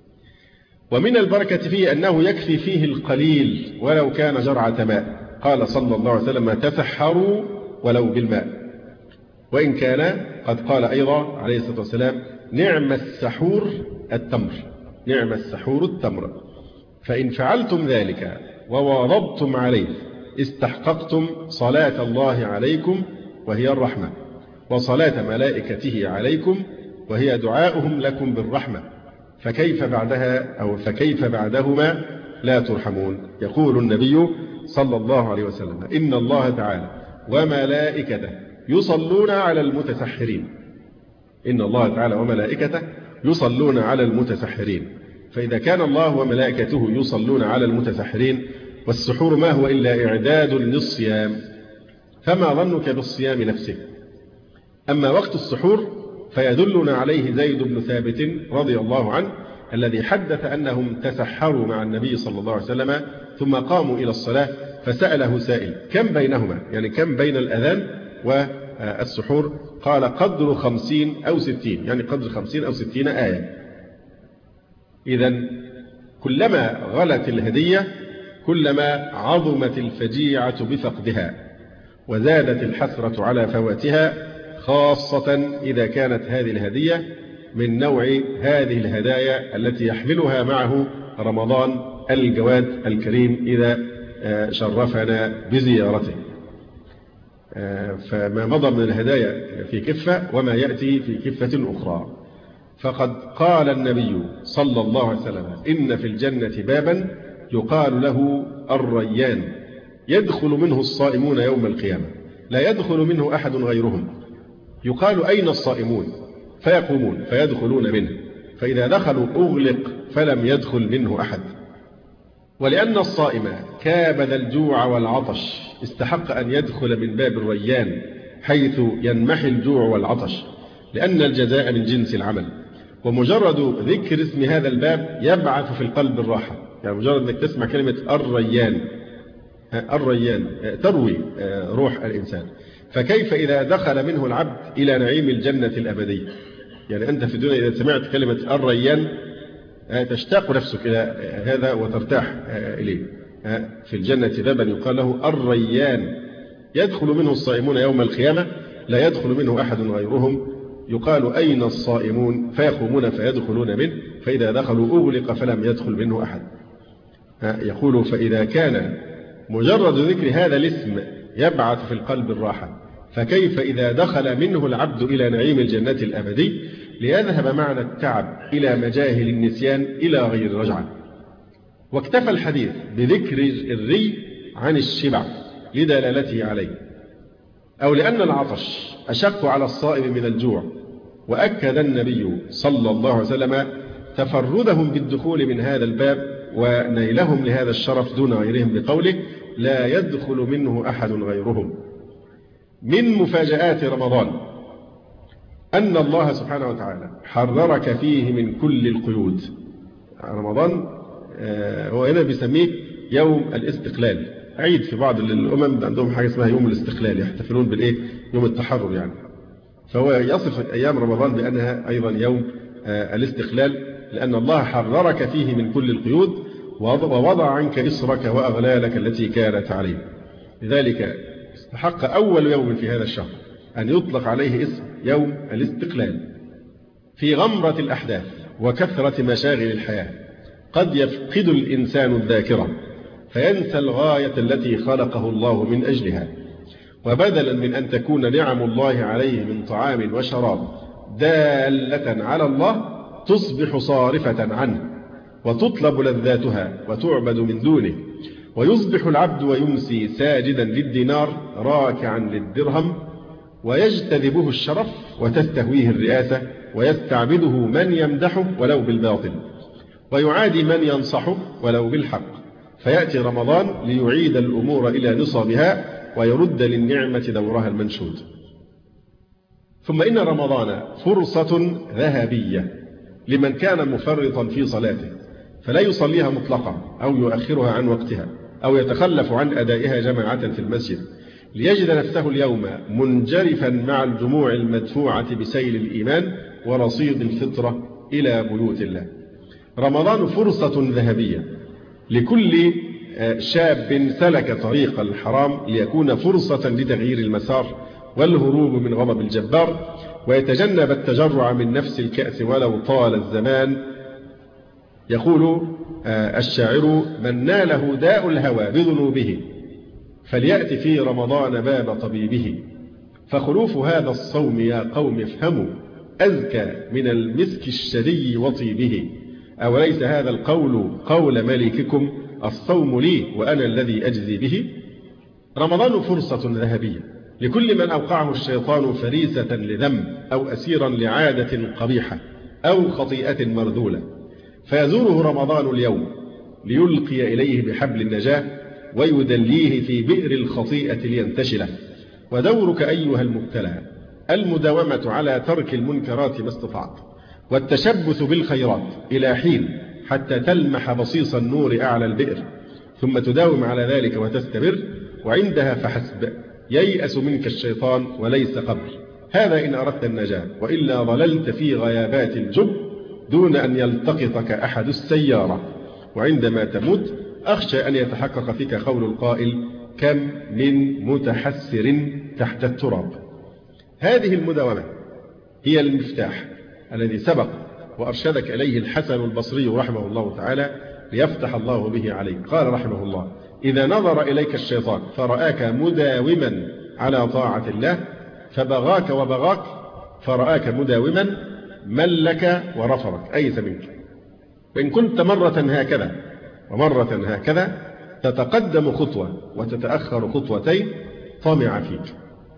ومن البركة فيه أنه يكفي فيه القليل ولو كان جرعة ماء، قال صلى الله عليه وسلم تسحروا ولو بالماء. وإن كان قد قال أيضا عليه الصلاة والسلام نعم السحور التمر، نعم السحور التمر، فإن فعلتم ذلك وواظبتم عليه استحققتم صلاة الله عليكم وهي الرحمة، وصلاة ملائكته عليكم وهي دعاؤهم لكم بالرحمة، فكيف بعدها أو فكيف بعدهما لا ترحمون. يقول النبي صلى الله عليه وسلم إن الله تعالى وملائكته يصلون على المتسحرين، إن الله تعالى وملائكته يصلون على المتسحرين. فإذا كان الله وملائكته يصلون على المتسحرين والسحور ما هو إلا إعداد للصيام، فما ظنك بالصيام نفسه؟ أما وقت السحور فيدلنا عليه زيد بن ثابت رضي الله عنه الذي حدث أنهم تسحروا مع النبي صلى الله عليه وسلم ثم قاموا إلى الصلاة فسأله سائل كم بينهما، يعني كم بين الأذان والسحور؟ قال قدر خمسين أو ستين، يعني قدر خمسين أو ستين آية. إذن كلما غلت الهدية كلما عظمت الفجيعة بفقدها وزادت الحسرة على فواتها، خاصة إذا كانت هذه الهدية من نوع هذه الهدايا التي يحملها معه رمضان الجواد الكريم إذا شرفنا بزيارته. فما مضى من الهدايا في كفة وما يأتي في كفة أخرى. فقد قال النبي صلى الله عليه وسلم إن في الجنة بابا يقال له الريان يدخل منه الصائمون يوم القيامة لا يدخل منه أحد غيرهم، يقال أين الصائمون؟ فيقومون فيدخلون منه، فإذا دخلوا أغلق فلم يدخل منه أحد. ولأن الصائم كابد الجوع والعطش استحق أن يدخل من باب الريان حيث ينمحي الجوع والعطش، لأن الجزاء من جنس العمل. ومجرد ذكر اسم هذا الباب يبعث في القلب الراحة، يعني مجرد أنك تسمع كلمة الريان الريان تروي روح الإنسان. فكيف إذا دخل منه العبد إلى نعيم الجنة الأبدية؟ يعني أنت في الدنيا إذا سمعت كلمة الريان تشتاق نفسك إلى هذا وترتاح إليه. في الجنة بابا يقال له الريان يدخل منه الصائمون يوم القيامة لا يدخل منه أحد غيرهم، يقال أين الصائمون؟ فيقومون فيدخلون منه، فإذا دخلوا أغلق فلم يدخل منه أحد. يقول فإذا كان مجرد ذكر هذا الاسم يبعث في القلب الراحة، فكيف إذا دخل منه العبد إلى نعيم الجنة الأبدي ليذهب معنى التعب إلى مجاهل النسيان إلى غير رجعة. واكتفى الحديث بذكر الري عن الشبع لدلالته عليه، أو لأن العطش أشق على الصائم من الجوع. وأكد النبي صلى الله عليه وسلم تفردهم بالدخول من هذا الباب ونيلهم لهذا الشرف دون غيرهم بقوله لا يدخل منه أحد غيرهم. من مفاجآت رمضان أن الله سبحانه وتعالى حررك فيه من كل القيود. رمضان هو هنا بيسميه يوم الاستقلال، عيد في بعض الأمم عندهم حاجة اسمها يوم الاستقلال، يحتفلون بالإيه؟ يوم التحرر يعني. فهو يصف أيام رمضان بأنها أيضا يوم الاستقلال، لأن الله حررك فيه من كل القيود ووضع عنك إصرك وأغلالك التي كانت عليه. لذلك استحق أول يوم في هذا الشهر أن يطلق عليه اسم يوم الاستقلال. في غمرة الأحداث وكثرة مشاغل الحياة قد يفقد الإنسان الذاكرة فينسى الغاية التي خلقه الله من أجلها، وبدلا من أن تكون نعم الله عليه من طعام وشراب دالة على الله تصبح صارفة عنه وتطلب لذاتها وتعبد من دونه، ويصبح العبد ويمسي ساجدا للدينار راكعا للدرهم، ويجتذبه الشرف وتستهويه الرئاسة، ويستعبده من يمدحه ولو بالباطل، ويعادي من ينصحه ولو بالحق. فيأتي رمضان ليعيد الأمور إلى نصابها ويرد للنعمة دورها المنشود. ثم إن رمضان فرصة ذهبية لمن كان مفرطا في صلاته فلا يصليها مطلقا أو يؤخرها عن وقتها أو يتخلف عن أدائها جماعة في المسجد، ليجد نفسه اليوم منجرفا مع الجموع المدفوعة بسيل الإيمان ورصيد الفطرة إلى بيوت الله. رمضان فرصة ذهبية لكل شاب سلك طريق الحرام ليكون فرصة لتغيير المسار والهروب من غضب الجبار، ويتجنب التجرع من نفس الكأس ولو طال الزمان. يقول الشاعر: من ناله داء الهوى بذنوبه فليأتي في رمضان باب طبيبه، فخلوف هذا الصوم يا قوم افهموا أزكى من المسك الشري وطيبه، أوليس هذا القول قول ملككم الصوم لي وأنا الذي أجزي به. رمضان فرصة ذهبية لكل من أوقعه الشيطان فريسة لذنب أو أسيرا لعادة قبيحة أو خطيئة مرذولة، فيزوره رمضان اليوم ليلقي إليه بحبل النجاة ويدليه في بئر الخطيئة لينتشله. ودورك أيها المبتلى المداومة على ترك المنكرات ما استطعت، والتشبث بالخيرات إلى حين حتى تلمح بصيص النور أعلى البئر، ثم تداوم على ذلك وتستمر، وعندها فحسب ييأس منك الشيطان وليس قبل. هذا إن أردت النجاة، وإلا ضللت في غيابات الجب دون أن يلتقطك أحد السيارة، وعندما تموت أخشى أن يتحقق فيك قول القائل: كم من متحسر تحت التراب. هذه المداومة هي المفتاح الذي سبق وأرشدك إليه الحسن البصري رحمه الله تعالى ليفتح الله به عليك. قال رحمه الله: إذا نظر إليك الشيطان فرآك مداوما على طاعة الله فبغاك وبغاك، فرآك مداوما ملك ورفضك أيس منك. فإن كنت مرة هكذا ومرة هكذا تتقدم خطوة وتتأخر خطوتين طمع فيك.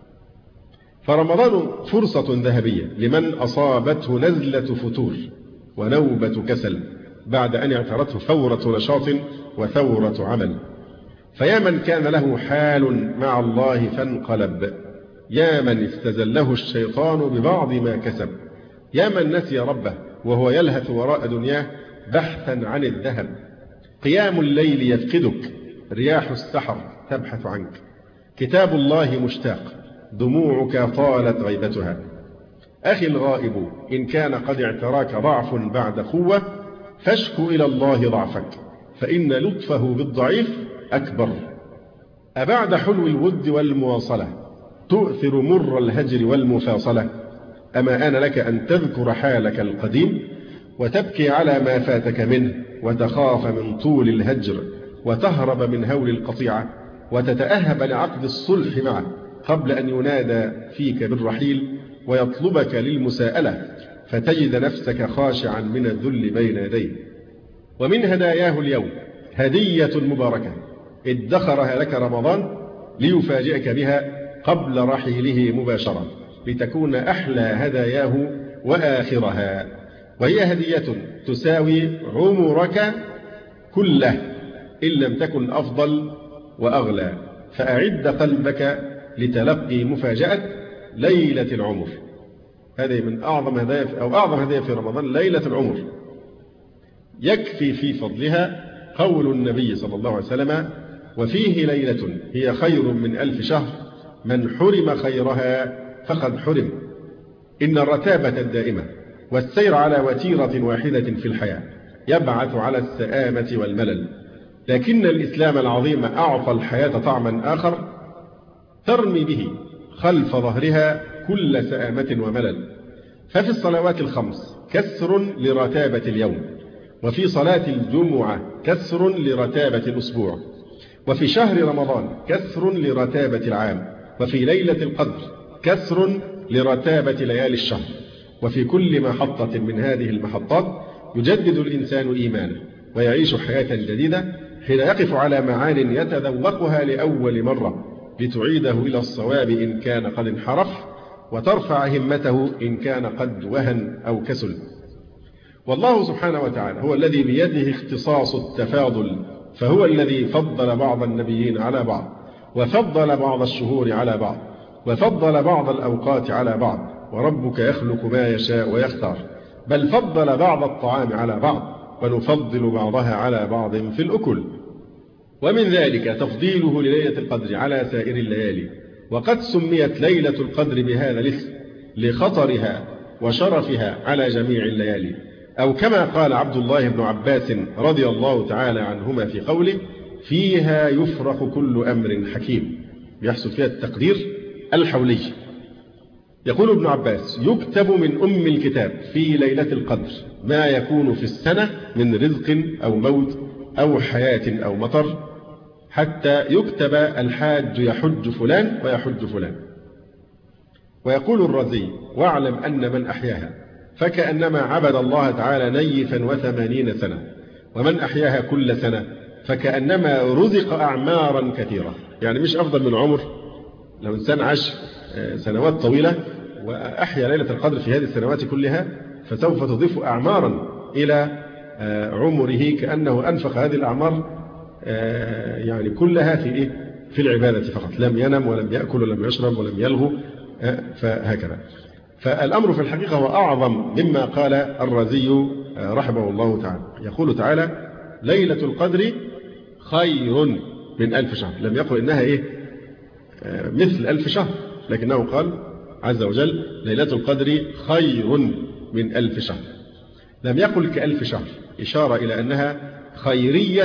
فرمضان فرصة ذهبية لمن أصابته نزلة فتور ونوبة كسل بعد أن اعترته ثورة نشاط وثورة عمل. فيا من كان له حال مع الله فانقلب، يا من استزله الشيطان ببعض ما كسب، يا من نسي ربه وهو يلهث وراء دنياه بحثا عن الذهب. قيام الليل يفقدك، رياح السحر تبحث عنك، كتاب الله مشتاق، دموعك طالت غيبتها. أخي الغائب إن كان قد اعتراك ضعف بعد قوة فاشكو إلى الله ضعفك، فإن لطفه بالضعيف أكبر. أبعد حلو الود والمواصلة تؤثر مر الهجر والمفاصلة، أما آن لك أن تذكر حالك القديم وتبكي على ما فاتك منه، وتخاف من طول الهجر، وتهرب من هول القطيعة، وتتأهب لعقد الصلح معه قبل أن ينادى فيك بالرحيل ويطلبك للمساءلة، فتجد نفسك خاشعا من الذل بين يديه. ومن هداياه اليوم هدية مباركة ادخرها لك رمضان ليفاجئك بها قبل رحيله مباشرة، لتكون أحلى هداياه وآخرها، وهي هدية تساوي عمرك كله إن لم تكن أفضل وأغلى. فأعد قلبك لتلقي مفاجأة ليلة العمر. هذه من أعظم هدايا أو أعظم هدايا في رمضان، ليلة العمر. يكفي في فضلها قول النبي صلى الله عليه وسلم: وفيه ليلة هي خير من ألف شهر، من حرم خيرها فقد حرم. إن الرتابة الدائمة والسير على وتيرة واحدة في الحياة يبعث على السآمة والملل، لكن الإسلام العظيم أعطى الحياة طعما آخر ترمي به خلف ظهرها كل سآمة وملل. ففي الصلوات الخمس كسر لرتابة اليوم، وفي صلاة الجمعة كسر لرتابة الأسبوع، وفي شهر رمضان كسر لرتابة العام، وفي ليلة القدر كسر لرتابة ليالي الشهر، وفي كل محطة من هذه المحطات يجدد الإنسان إيمانه ويعيش حياة جديدة حين يقف على معان يتذوقها لأول مرة لتعيده إلى الصواب إن كان قد انحرف وترفع همته إن كان قد وهن أو كسل. والله سبحانه وتعالى هو الذي بيده اختصاص التفاضل، فهو الذي فضل بعض النبيين على بعض، وفضل بعض الشهور على بعض، وفضل بعض الأوقات على بعض، وربك يخلق ما يشاء ويختار، بل فضل بعض الطعام على بعض، ونفضل بعضها على بعض في الأكل. ومن ذلك تفضيله لليلة القدر على سائر الليالي، وقد سميت ليلة القدر بهذا الاسم لخطرها وشرفها على جميع الليالي، أو كما قال عبد الله بن عباس رضي الله تعالى عنهما في قوله: فيها يفرق كل أمر حكيم، يحصل فيها التقدير الحولي. يقول ابن عباس: يكتب من أم الكتاب في ليلة القدر ما يكون في السنة من رزق أو موت أو حياة أو مطر، حتى يكتب الحاج يحج فلان ويحج فلان. ويقول الرازي: واعلم أن من أحياها فكأنما عبد الله تعالى نيفا وثمانين سنة، ومن أحياها كل سنة فكأنما رزق أعمارا كثيرة. يعني مش أفضل من عمر، لو إنسان عاش سنوات طويلة وأحيا ليلة القدر في هذه السنوات كلها فسوف تضيف أعمارا إلى عمره، كأنه أنفق هذه الأعمار يعني كلها في إيه؟ في العبادة فقط، لم ينم ولم يأكل ولم يشرب ولم يلغو، فهكذا. فالأمر في الحقيقة هو أعظم مما قال الرازي رحمه الله تعالى. يقول تعالى: ليلة القدر خير من ألف شهر. لم يقل إنها إيه؟ مثل ألف شهر، لكنه قال عز وجل: ليلة القدر خير من ألف شهر. لم يقل كألف شهر، إشارة إلى أنها خيرية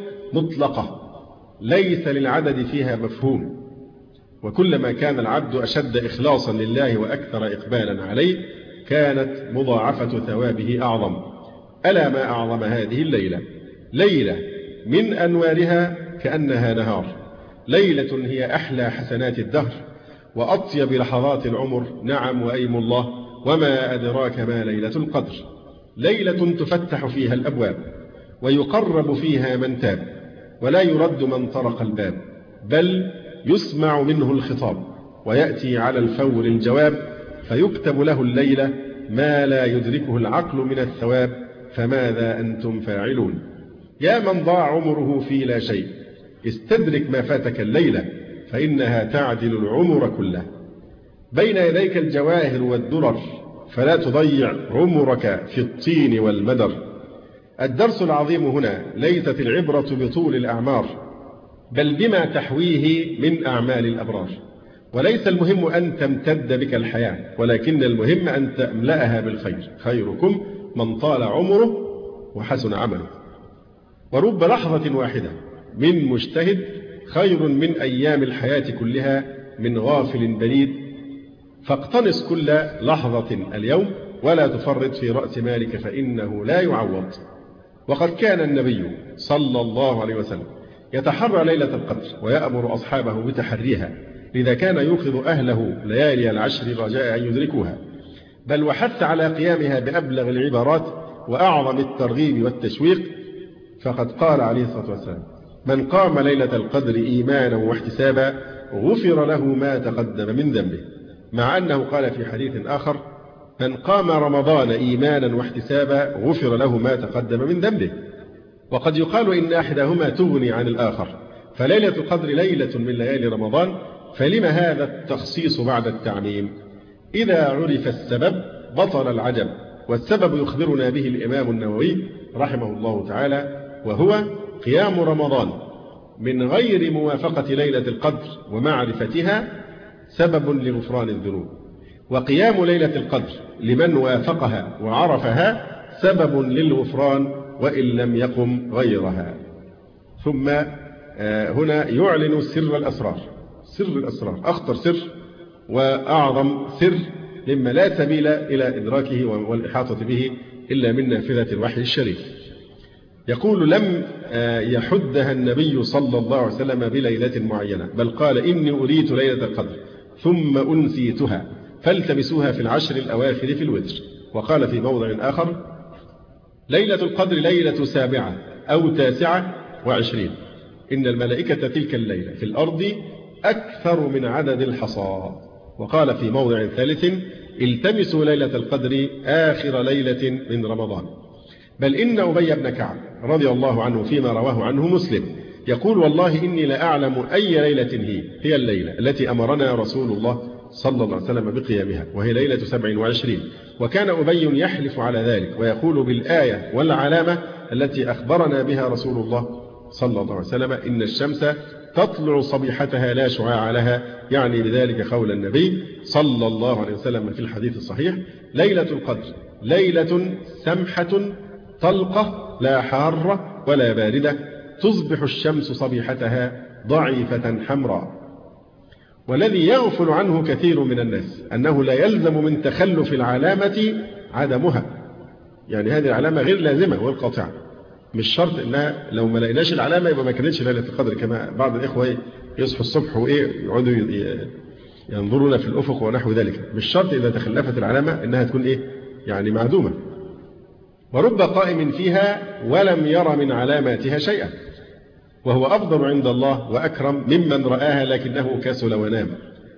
مطلقة ليس للعدد فيها مفهوم، وكلما كان العبد أشد إخلاصا لله وأكثر إقبالا عليه كانت مضاعفة ثوابه أعظم. ألا ما أعظم هذه الليلة، ليلة من أنوارها كأنها نهار، ليلة هي أحلى حسنات الدهر وأطيب لحظات العمر. نعم وأيم الله، وما أدراك ما ليلة القدر. ليلة تفتح فيها الأبواب ويقرب فيها من تاب، ولا يرد من طرق الباب، بل يسمع منه الخطاب ويأتي على الفور الجواب، فيكتب له الليلة ما لا يدركه العقل من الثواب، فماذا أنتم فاعلون؟ يا من ضاع عمره في لا شيء، استدرك ما فاتك الليلة، فإنها تعدل العمر كله. بين يديك الجواهر والدرر، فلا تضيع عمرك في الطين والمدر. الدرس العظيم هنا ليست العبرة بطول الأعمار، بل بما تحويه من أعمال الأبرار. وليس المهم أن تمتد بك الحياة، ولكن المهم أن تملأها بالخير. خيركم من طال عمره وحسن عمله. ورب لحظة واحدة من مجتهد خير من أيام الحياة كلها من غافل بليد. فاقتنص كل لحظة اليوم، ولا تفرط في رأس مالك فإنه لا يعوض. وقد كان النبي صلى الله عليه وسلم يتحرى ليلة القدر ويأمر أصحابه بتحريها، لذا كان يوقظ أهله ليالي العشر رجاء أن يدركوها، بل وحث على قيامها بأبلغ العبارات وأعظم الترغيب والتشويق. فقد قال عليه الصلاة والسلام: من قام ليلة القدر إيمانا واحتسابا غفر له ما تقدم من ذنبه، مع أنه قال في حديث آخر: من قام رمضان إيمانا واحتسابا غفر له ما تقدم من ذنبه. وقد يقال إن أحدهما تغني عن الآخر، فليلة القدر ليلة من ليالي رمضان، فلما هذا التخصيص بعد التعميم؟ إذا عرف السبب بطل العجب، والسبب يخبرنا به الإمام النووي رحمه الله تعالى، وهو قيام رمضان من غير موافقة ليلة القدر ومعرفتها سبب لغفران الذنوب، وقيام ليلة القدر لمن وافقها وعرفها سبب للغفران وإن لم يقم غيرها. ثم هنا يعلن سر الأسرار. سر الأسرار أخطر سر وأعظم سر، مما لا سبيل إلى إدراكه والإحاطة به إلا من نافذة الوحي الشريف. يقول: لم يحدها النبي صلى الله عليه وسلم بليلة معينة، بل قال: إني أريت ليلة القدر ثم أنسيتها فالتمسوها في العشر الأواخر في الوتر. وقال في موضع آخر: ليلة القدر ليلة سابعة أو تاسعة وعشرين، إن الملائكة تلك الليلة في الأرض أكثر من عدد الحصى. وقال في موضع ثالث: التمسوا ليلة القدر آخر ليلة من رمضان. بل إن أبي بن كعب رضي الله عنه فيما رواه عنه مسلم يقول: والله إني لأعلم أي ليلة هي هي الليلة التي أمرنا رسول الله صلى الله عليه وسلم بقيامها، وهي ليلة سبع وعشرين. وكان أبي يحلف على ذلك ويقول بالآية والعلامة التي أخبرنا بها رسول الله صلى الله عليه وسلم: إن الشمس تطلع صبيحتها لا شعاع لها، يعني بذلك قول النبي صلى الله عليه وسلم في الحديث الصحيح: ليلة القدر ليلة سمحة طلقة لا حارة ولا باردة، تصبح الشمس صبيحتها ضعيفة حمراء. والذي يغفل عنه كثير من الناس أنه لا يلزم من تخلف العلامة عدمها، يعني هذه العلامة غير لازمة والقاطعة، مش شرط إنها لو ما لقيناش العلامة يبقى ما كانتش ليلة القدر، كما بعض الإخوة يصحوا الصبح وإيه يقعدوا ينظرون في الأفق ونحو ذلك. مش شرط إذا تخلفت العلامة إنها تكون إيه يعني معدومة. ورب قائم فيها ولم ير من علاماتها شيئا، وهو أفضل عند الله وأكرم ممن رآها لكنه كسل ونام.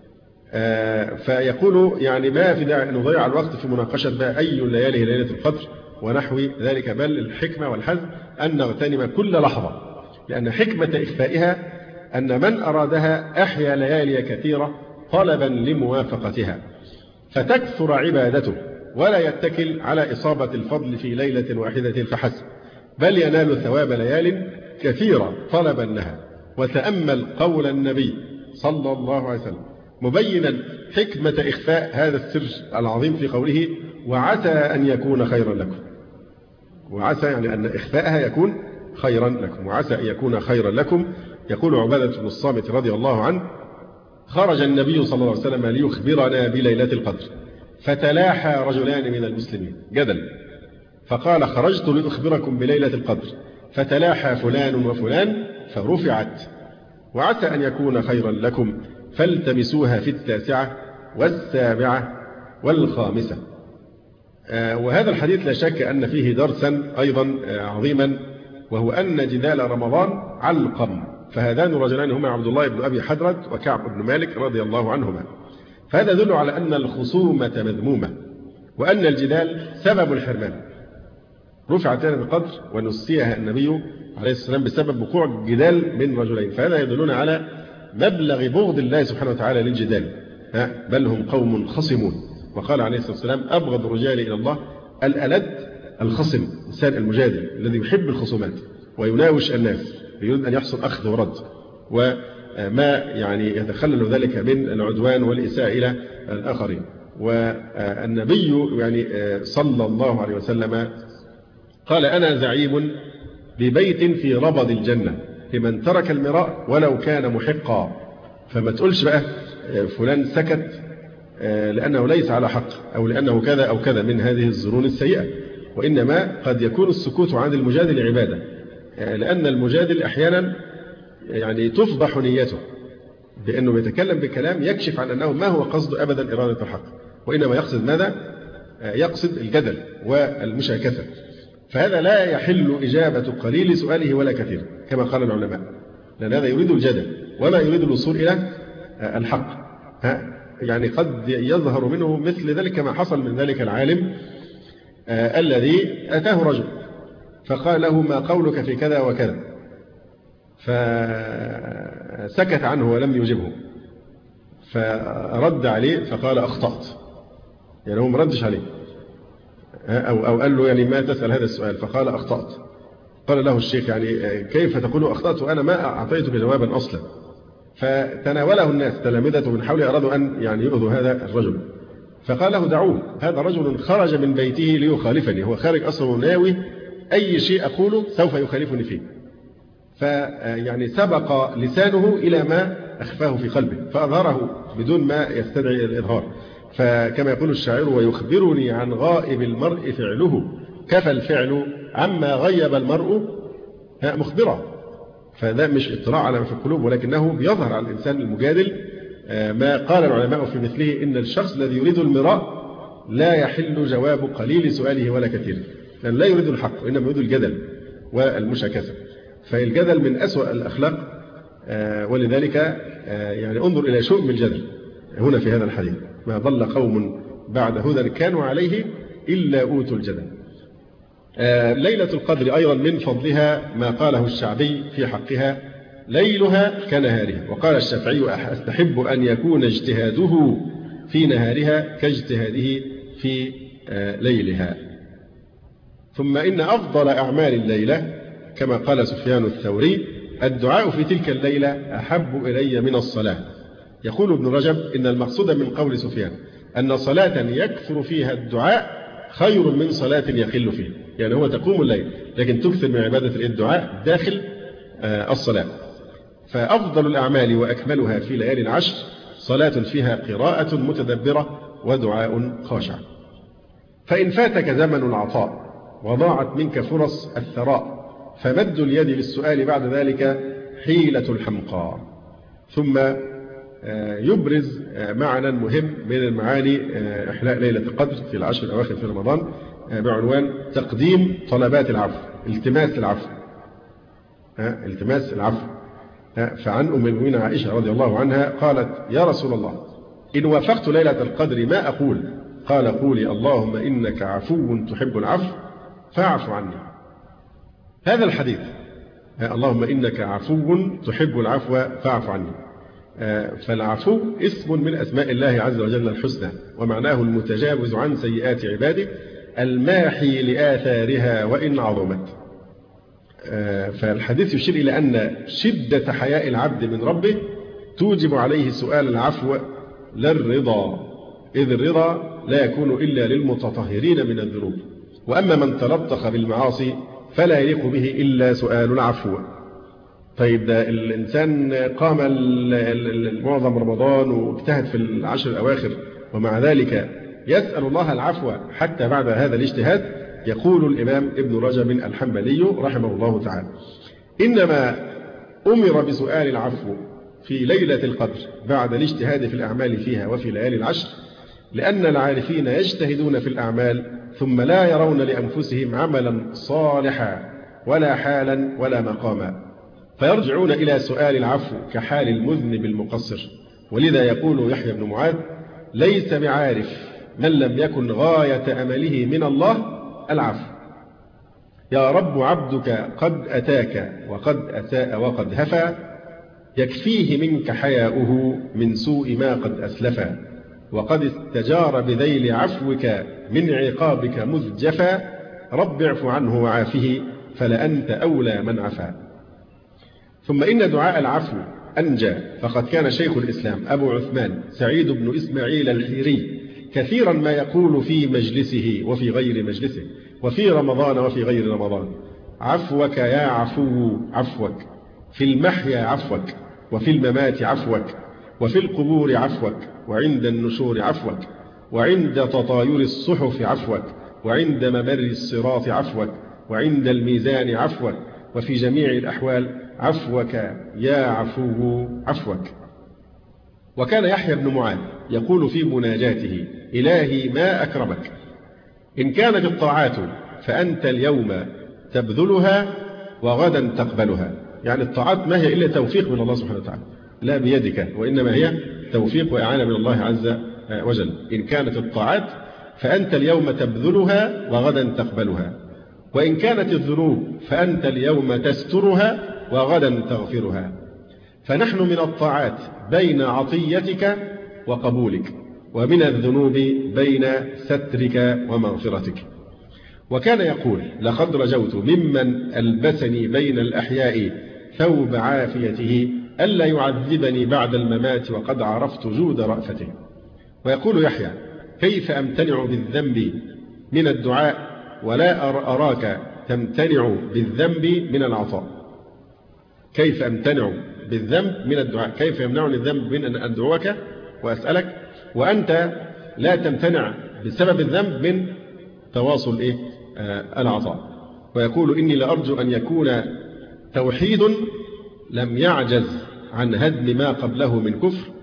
آه فيقول يعني ما في داعي أن نضيع الوقت في مناقشة بقى أي الليالي ليلة القدر ونحو ذلك، بل الحكمة والحزم أن نغتنم كل لحظة، لأن حكمة إخفائها أن من أرادها أحيا ليالي كثيرة طلبا لموافقتها فتكثر عبادته، ولا يتكل على إصابة الفضل في ليلة واحدة فحسب، بل ينال ثواب ليال كثيرة طلبا لها. وتأمل قول النبي صلى الله عليه وسلم مبينا حكمة إخفاء هذا السر العظيم في قوله: وعسى أن يكون خيرا لكم. وعسى يعني أن إخفاءها يكون خيرا لكم، وعسى أن يكون خيرا لكم. يقول عبادة بن الصامت رضي الله عنه: خرج النبي صلى الله عليه وسلم ليخبرنا بليلة القدر، فتلاحى رجلان من المسلمين جدل، فقال: خرجت لأخبركم بليلة القدر، فتلاحى فلان وفلان فرفعت، وعسى أن يكون خيرا لكم، فالتمسوها في التاسعة والسابعة والخامسة. آه وهذا الحديث لا شك أن فيه درسا أيضا آه عظيما، وهو أن جدال رمضان علقم. فهذان الرجلان هما عبد الله بن أبي حدرد وكعب بن مالك رضي الله عنهما. فهذا يدل على أن الخصومة مذمومة، وأن الجدال سبب الحرمان. رفعت لنا القدر ونسيها النبي عليه السلام بسبب وقوع جدال من رجلين، فهذا يدلون على مبلغ بغض الله سبحانه وتعالى للجدال، بل هم قوم خصمون. وقال عليه الصلاة والسلام: أبغض الرجال إلى الله الألد الخصم، الإنسان المجادل الذي يحب الخصومات ويناوش الناس، يريد أن يحصل أخذ ورد، وما يعني يتخلل ذلك من العدوان والإساءة إلى الآخرين. والنبي يعني صلى الله عليه وسلم قال: أنا زعيم ببيت في ربض الجنة لمن ترك المراء ولو كان محقا. فما تقولش بقى فلان سكت لأنه ليس على حق، أو لأنه كذا أو كذا من هذه الظنون السيئة، وإنما قد يكون السكوت عن المجادل عبادة، لأن المجادل أحيانا يعني تفضح نيته بأنه بيتكلم بكلام يكشف عن أنه ما هو قصد أبدا إرادة الحق، وإنما يقصد ماذا؟ يقصد الجدل والمشاكسة. فهذا لا يحل إجابة قليل سؤاله ولا كثير كما قال العلماء، لأن هذا يريد الجدل ولا يريد الوصول إلى الحق. يعني قد يظهر منه مثل ذلك كما حصل من ذلك العالم آه الذي أتاه رجل فقال له: ما قولك في كذا وكذا؟ فسكت عنه ولم يجبه، فرد عليه فقال: أخطأت. يعني هو مردش عليه، أو, أو قال له: يعني ما تسأل هذا السؤال؟ فقال: أخطأت. قال له الشيخ: يعني كيف تقول أخطأت وأنا ما أعطيتك جوابا أصلا؟ فتناوله الناس تلامذته من حوله، أرادوا أن يعني يؤذوا هذا الرجل، فقال له: دعوه، هذا رجل خرج من بيته ليخالفني، هو خارج أصلا ناوي أي شيء أقوله سوف يخالفني فيه. فيعني سبق لسانه إلى ما أخفاه في قلبه فأظهره بدون ما يستدعي الإظهار. فكما يقول الشاعر: ويخبرني عن غائب المرء فعله، كفى الفعل عما غيب المرء مخبرا. فده مش اطلاع على ما في القلوب، ولكنه بيظهر على الإنسان المجادل ما قال العلماء في مثله إن الشخص الذي يريد المراء لا يحل جواب قليل سؤاله ولا كثير، لأن لا يريد الحق وإنما يريد الجدل والمشاكسة، فالجدل من أسوأ الأخلاق، ولذلك يعني انظر إلى شؤم الجدل هنا في هذا الحديث: ما ضل قوم بعد هدى كانوا عليه إلا أوتوا الجدل. ليلة القدر أيضا من فضلها ما قاله الشعبي في حقها: ليلها كنهارها. وقال الشافعي: أستحب أن يكون اجتهاده في نهارها كاجتهاده في ليلها. ثم إن أفضل أعمال الليلة كما قال سفيان الثوري: الدعاء في تلك الليلة أحب إلي من الصلاة. يقول ابن رجب: إن المقصود من قول سفيان أن صلاة يكثر فيها الدعاء خير من صلاة يقل فيها، يعني هو تقوم الليل لكن تكثر من عبادة الدعاء داخل الصلاة. فأفضل الأعمال وأكملها في ليالي العشر صلاة فيها قراءة متدبرة ودعاء خاشع. فإن فاتك زمن العطاء وضاعت منك فرص الثراء فمد اليد للسؤال بعد ذلك حيلة الحمقى. ثم يبرز معنى مهم من المعاني إحلاء ليلة القدر في العشر الأواخر في رمضان بعنوان تقديم طلبات العفو، التماس العفو، التماس العفو. فعن أم المؤمنين عائشة رضي الله عنها قالت: يا رسول الله، إن وافقت ليلة القدر ما أقول؟ قال: قولي اللهم إنك عفو تحب العفو فاعف عني. هذا الحديث اللهم إنك عفو تحب العفو فاعف عني، فالعفو اسم من أسماء الله عز وجل الحسنى، ومعناه المتجاوز عن سيئات عباده الماحي لآثارها وإن عظمت. فالحديث يشير إلى أن شدة حياء العبد من ربه توجب عليه سؤال العفو لا الرضا، إذ الرضا لا يكون إلا للمتطهرين من الذنوب، وأما من تلطخ بالمعاصي فلا يليق به إلا سؤال العفو. طيب ده الإنسان قام معظم رمضان واجتهد في العشر الأواخر ومع ذلك يسأل الله العفو حتى بعد هذا الاجتهاد. يقول الإمام ابن رجب الحنبلي رحمه الله تعالى: إنما أمر بسؤال العفو في ليلة القدر بعد الاجتهاد في الأعمال فيها وفي ليالي العشر لأن العارفين يجتهدون في الأعمال ثم لا يرون لأنفسهم عملا صالحا ولا حالا ولا مقاما، فيرجعون إلى سؤال العفو كحال المذنب المقصر. ولذا يقول يحيى بن معاذ: ليس بعارف من لم يكن غاية أمله من الله العفو. يا رب عبدك قد أتاك وقد أساء وقد هفى، يكفيه منك حياؤه من سوء ما قد أسلفا، وقد استجار بذيل عفوك من عقابك مذ جفا، رب اعف عنه وعافه فلأنت أولى من عفا. ثم إن دعاء العفو أنجى، فقد كان شيخ الإسلام أبو عثمان سعيد بن إسماعيل الحيري كثيرا ما يقول في مجلسه وفي غير مجلسه وفي رمضان وفي غير رمضان: عفوك يا عفو عفوك، في المحيا عفوك، وفي الممات عفوك، وفي القبور عفوك، وعند النشور عفوك، وعند تطاير الصحف عفوك، وعند ممر الصراط عفوك، وعند الميزان عفوك، وفي جميع الأحوال عفوك يا عفو عفوك. وكان يحيى بن معاذ يقول في مناجاته: إلهي ما أكرمك، إن كانت الطاعات فأنت اليوم تبذلها وغدا تقبلها. يعني الطاعات ما هي إلا توفيق من الله سبحانه وتعالى، لا بيدك، وإنما هي توفيق وإعانة من الله عز وجل. إن كانت الطاعات فأنت اليوم تبذلها وغدا تقبلها، وإن كانت الذنوب فأنت اليوم تسترها وغدا تغفرها. فنحن من الطاعات بين عطيتك وقبولك، ومن الذنوب بين سترك ومغفرتك. وكان يقول: لقد رجوت ممن ألبسني بين الأحياء ثوب عافيته ألا يعذبني بعد الممات وقد عرفت جود رأفته. ويقول يحيى: كيف أمتنع بالذنب من الدعاء ولا أراك تمتنع بالذنب من العطاء؟ كيف أمتنع بالذنب من الدعاء؟ كيف يمنعني الذنب من أن أدعوك وأسألك وأنت لا تمتنع بسبب الذنب من تواصل إيه؟ آه العطاء. ويقول: إني لأرجو أن يكون توحيد لم يعجز عن هدم ما قبله من كفر،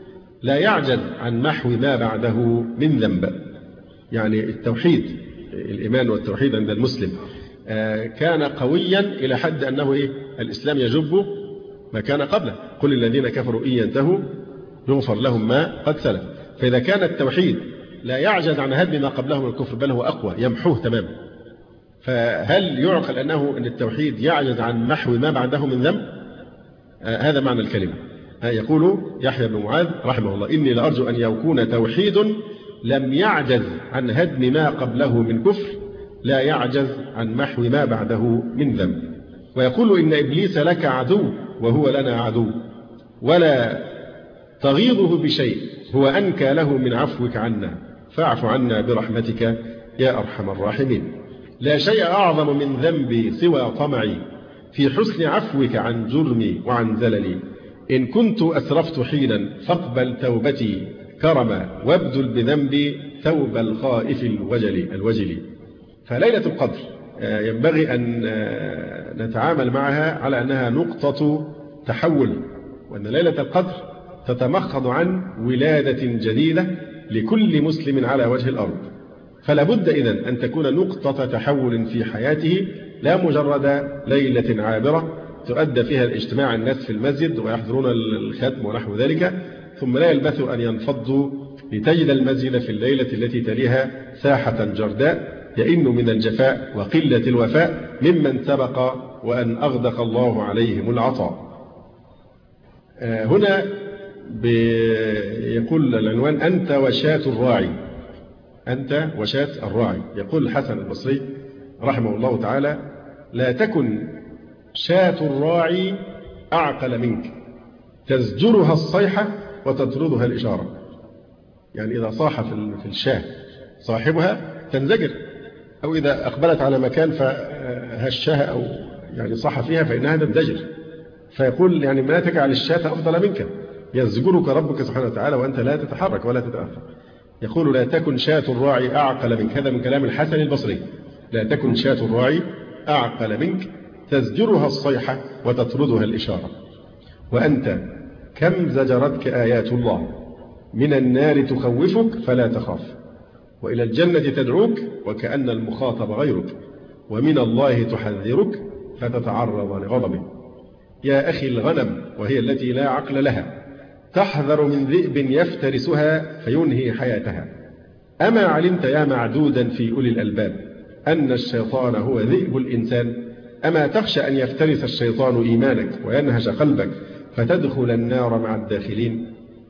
لا يعجز عن محو ما بعده من ذنب. يعني التوحيد، الإيمان والتوحيد عند المسلم كان قويا إلى حد أنه إيه؟ الإسلام يجب ما كان قبله. قل الذين كفروا إن ينتهوا يغفر لهم ما قد سلف. فإذا كان التوحيد لا يعجز عن هدم ما قبله من الكفر بل هو أقوى يمحوه تماما، فهل يعقل أنه أن التوحيد يعجز عن محو ما بعده من ذنب؟ آه هذا معنى الكلمة. آه يقول يحيى بن معاذ رحمه الله: إني لأرجو أن يكون توحيد لم يعجز عن هدم ما قبله من كفر لا يعجز عن محو ما بعده من ذنب. ويقول: إن إبليس لك عدو وهو لنا عدو، ولا تغيظه بشيء هو أنكى له من عفوك عنا، فاعف عنا برحمتك يا أرحم الراحمين. لا شيء أعظم من ذنبي سوى طمعي في حسن عفوك عن جرمي وعن زللي. إن كنت أسرفت حينا فاقبل توبتي كرما، وابدل بذنبي ثوب الخائف الوجل الوجل. فليلة القدر ينبغي أن نتعامل معها على أنها نقطة تحول، وأن ليلة القدر تتمخض عن ولادة جديدة لكل مسلم على وجه الأرض. فلا بد إذن أن تكون نقطة تحول في حياته، لا مجرد ليلة عابرة تؤدى فيها الاجتماع الناس في المسجد ويحضرون الختم ونحو ذلك، ثم لا يلبث أن ينفضوا لتجد المسجد في الليلة التي تليها ساحة جرداء يئن من الجفاء وقلة الوفاء ممن سبق وأن أغدق الله عليهم العطاء. هنا يقول العنوان: أنت وشاة الراعي. أنت وشاة الراعي. يقول الحسن البصري رحمه الله تعالى: لا تكن شاة الراعي أعقل منك، تزجرها الصيحة وتطردها الإشارة. يعني إذا صاح في الشاة صاحبها تنزجر، أو إذا أقبلت على مكان فهشها أو يعني صح فيها فإنها تنزجر. فيقول يعني ما تجعل الشاة أفضل منك، يزجرك ربك سبحانه وتعالى وأنت لا تتحرك ولا تتأثر. يقول: لا تكن شاة الراعي أعقل منك. هذا من كلام الحسن البصري. لا تكن شاة الراعي أعقل منك، تزجرها الصيحة وتطردها الإشارة. وأنت كم زجرتك آيات الله، من النار تخوفك فلا تخاف، وإلى الجنة تدعوك وكأن المخاطب غيرك، ومن الله تحذرك فتتعرض لغضبه. يا أخي الغنم وهي التي لا عقل لها تحذر من ذئب يفترسها فينهي حياتها. أما علمت يا معدودا في أولي الألباب أن الشيطان هو ذئب الإنسان؟ أما تخشى أن يفترس الشيطان إيمانك وينهش قلبك فتدخل النار مع الداخلين؟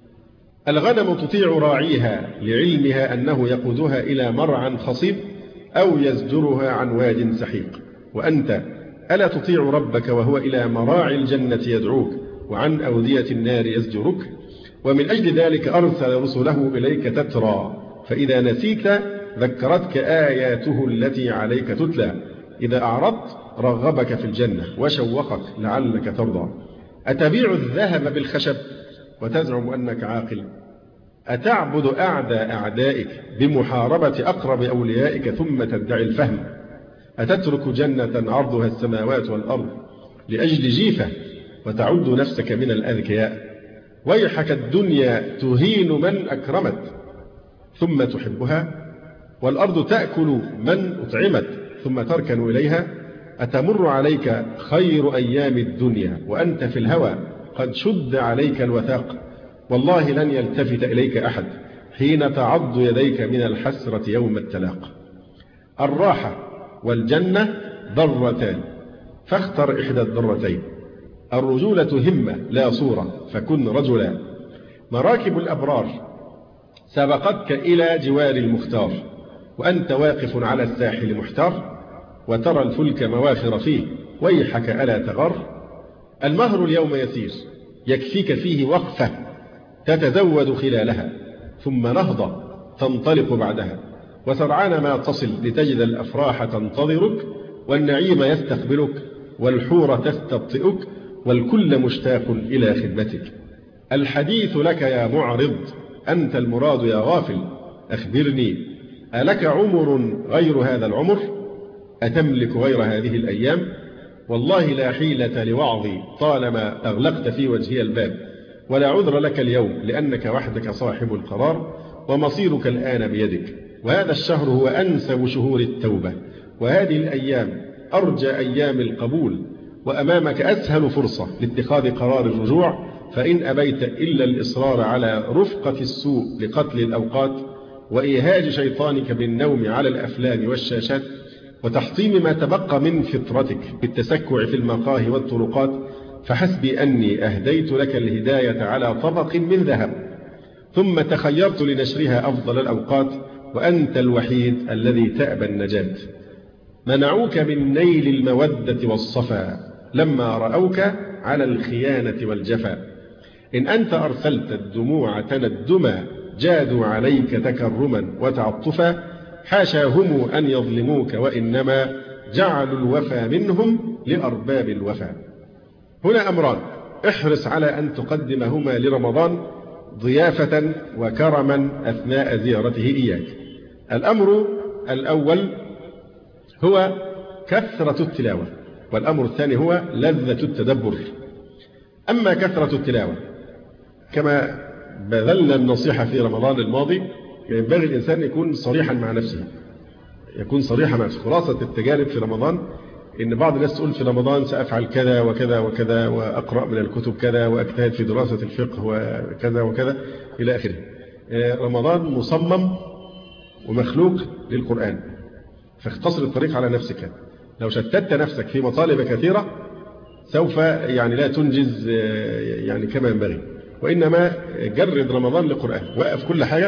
الغنم تطيع راعيها لعلمها أنه يقودها إلى مرعى خصيب أو يزجرها عن واد سحيق، وأنت ألا تطيع ربك وهو إلى مراعي الجنة يدعوك وعن أودية النار يزجرك؟ ومن أجل ذلك أرسل رسله إليك تترى، فإذا نسيت ذكرتك آياته التي عليك تتلى، إذا أعرضت رغبك في الجنة وشوقك لعلك ترضى. أتبيع الذهب بالخشب وتزعم أنك عاقل؟ أتعبد أعداء أعدائك بمحاربة أقرب أوليائك ثم تدعي الفهم؟ أتترك جنة عرضها السماوات والأرض لأجل جيفة وتعد نفسك من الأذكياء؟ ويحك الدنيا تهين من أكرمت ثم تحبها، والأرض تأكل من أطعمت ثم تركن إليها. أتمر عليك خير أيام الدنيا وأنت في الهوى قد شد عليك الوثاق، والله لن يلتفت إليك أحد حين تعض يديك من الحسرة يوم التلاق. الراحة والجنة ضرتان فاختر إحدى الضرتين. الرجولة همة لا صورة فكن رجلا. مراكب الأبرار سبقتك إلى جوار المختار، وأنت واقف على الساحل محتار، وترى الفلك مواخر فيه ويحك ألا تغر. المهر اليوم يسير يكفيك فيه وقفة تتزود خلالها، ثم نهضة تنطلق بعدها، وسرعان ما تصل لتجد الأفراح تنتظرك، والنعيم يستقبلك، والحور تستبطئك، والكل مشتاق إلى خدمتك. الحديث لك يا معرض، أنت المراد يا غافل، أخبرني ألك عمر غير هذا العمر؟ أتملك غير هذه الأيام؟ والله لا حيلة لوعظي طالما أغلقت في وجهي الباب، ولا عذر لك اليوم لأنك وحدك صاحب القرار ومصيرك الآن بيدك. وهذا الشهر هو أنسب شهور التوبة، وهذه الأيام أرجى أيام القبول، وأمامك أسهل فرصة لاتخاذ قرار الرجوع، فإن أبيت إلا الإصرار على رفقة السوء لقتل الأوقات وإيهاج شيطانك بالنوم على الأفلام والشاشات وتحطيم ما تبقى من فطرتك بالتسكع في المقاهي والطرقات، فحسبي أني أهديت لك الهداية على طبق من ذهب، ثم تخيرت لنشرها أفضل الأوقات، وأنت الوحيد الذي تأبى النجاة. منعوك من نيل المودة والصفا لما رأوك على الخيانة والجفا. إن أنت أرسلت الدموع تندما جادوا عليك تكرما وتعطفا، حاشاهم أن يظلموك وإنما جعلوا الوفا منهم لأرباب الوفا. هنا أمران احرص على أن تقدمهما لرمضان ضيافة وكرما أثناء زيارته إياك. الأمر الأول هو كثرة التلاوة، والأمر الثاني هو لذة التدبر. أما كثرة التلاوة كما بذلنا النصيحة في رمضان الماضي، ينبغي الإنسان يكون صريحا مع نفسه، يكون صريحا مع نفسه. خلاصة التجارب في رمضان إن بعض الناس تقول في رمضان سأفعل كذا وكذا وكذا، وأقرأ من الكتب كذا، وأجتهد في دراسة الفقه وكذا وكذا إلى آخره. رمضان مصمم ومخلوق للقرآن، فاختصر الطريق على نفسك. لو شتت نفسك في مطالب كثيرة سوف يعني لا تنجز يعني كما ينبغي، وإنما جرد رمضان للقرآن، وقف كل حاجة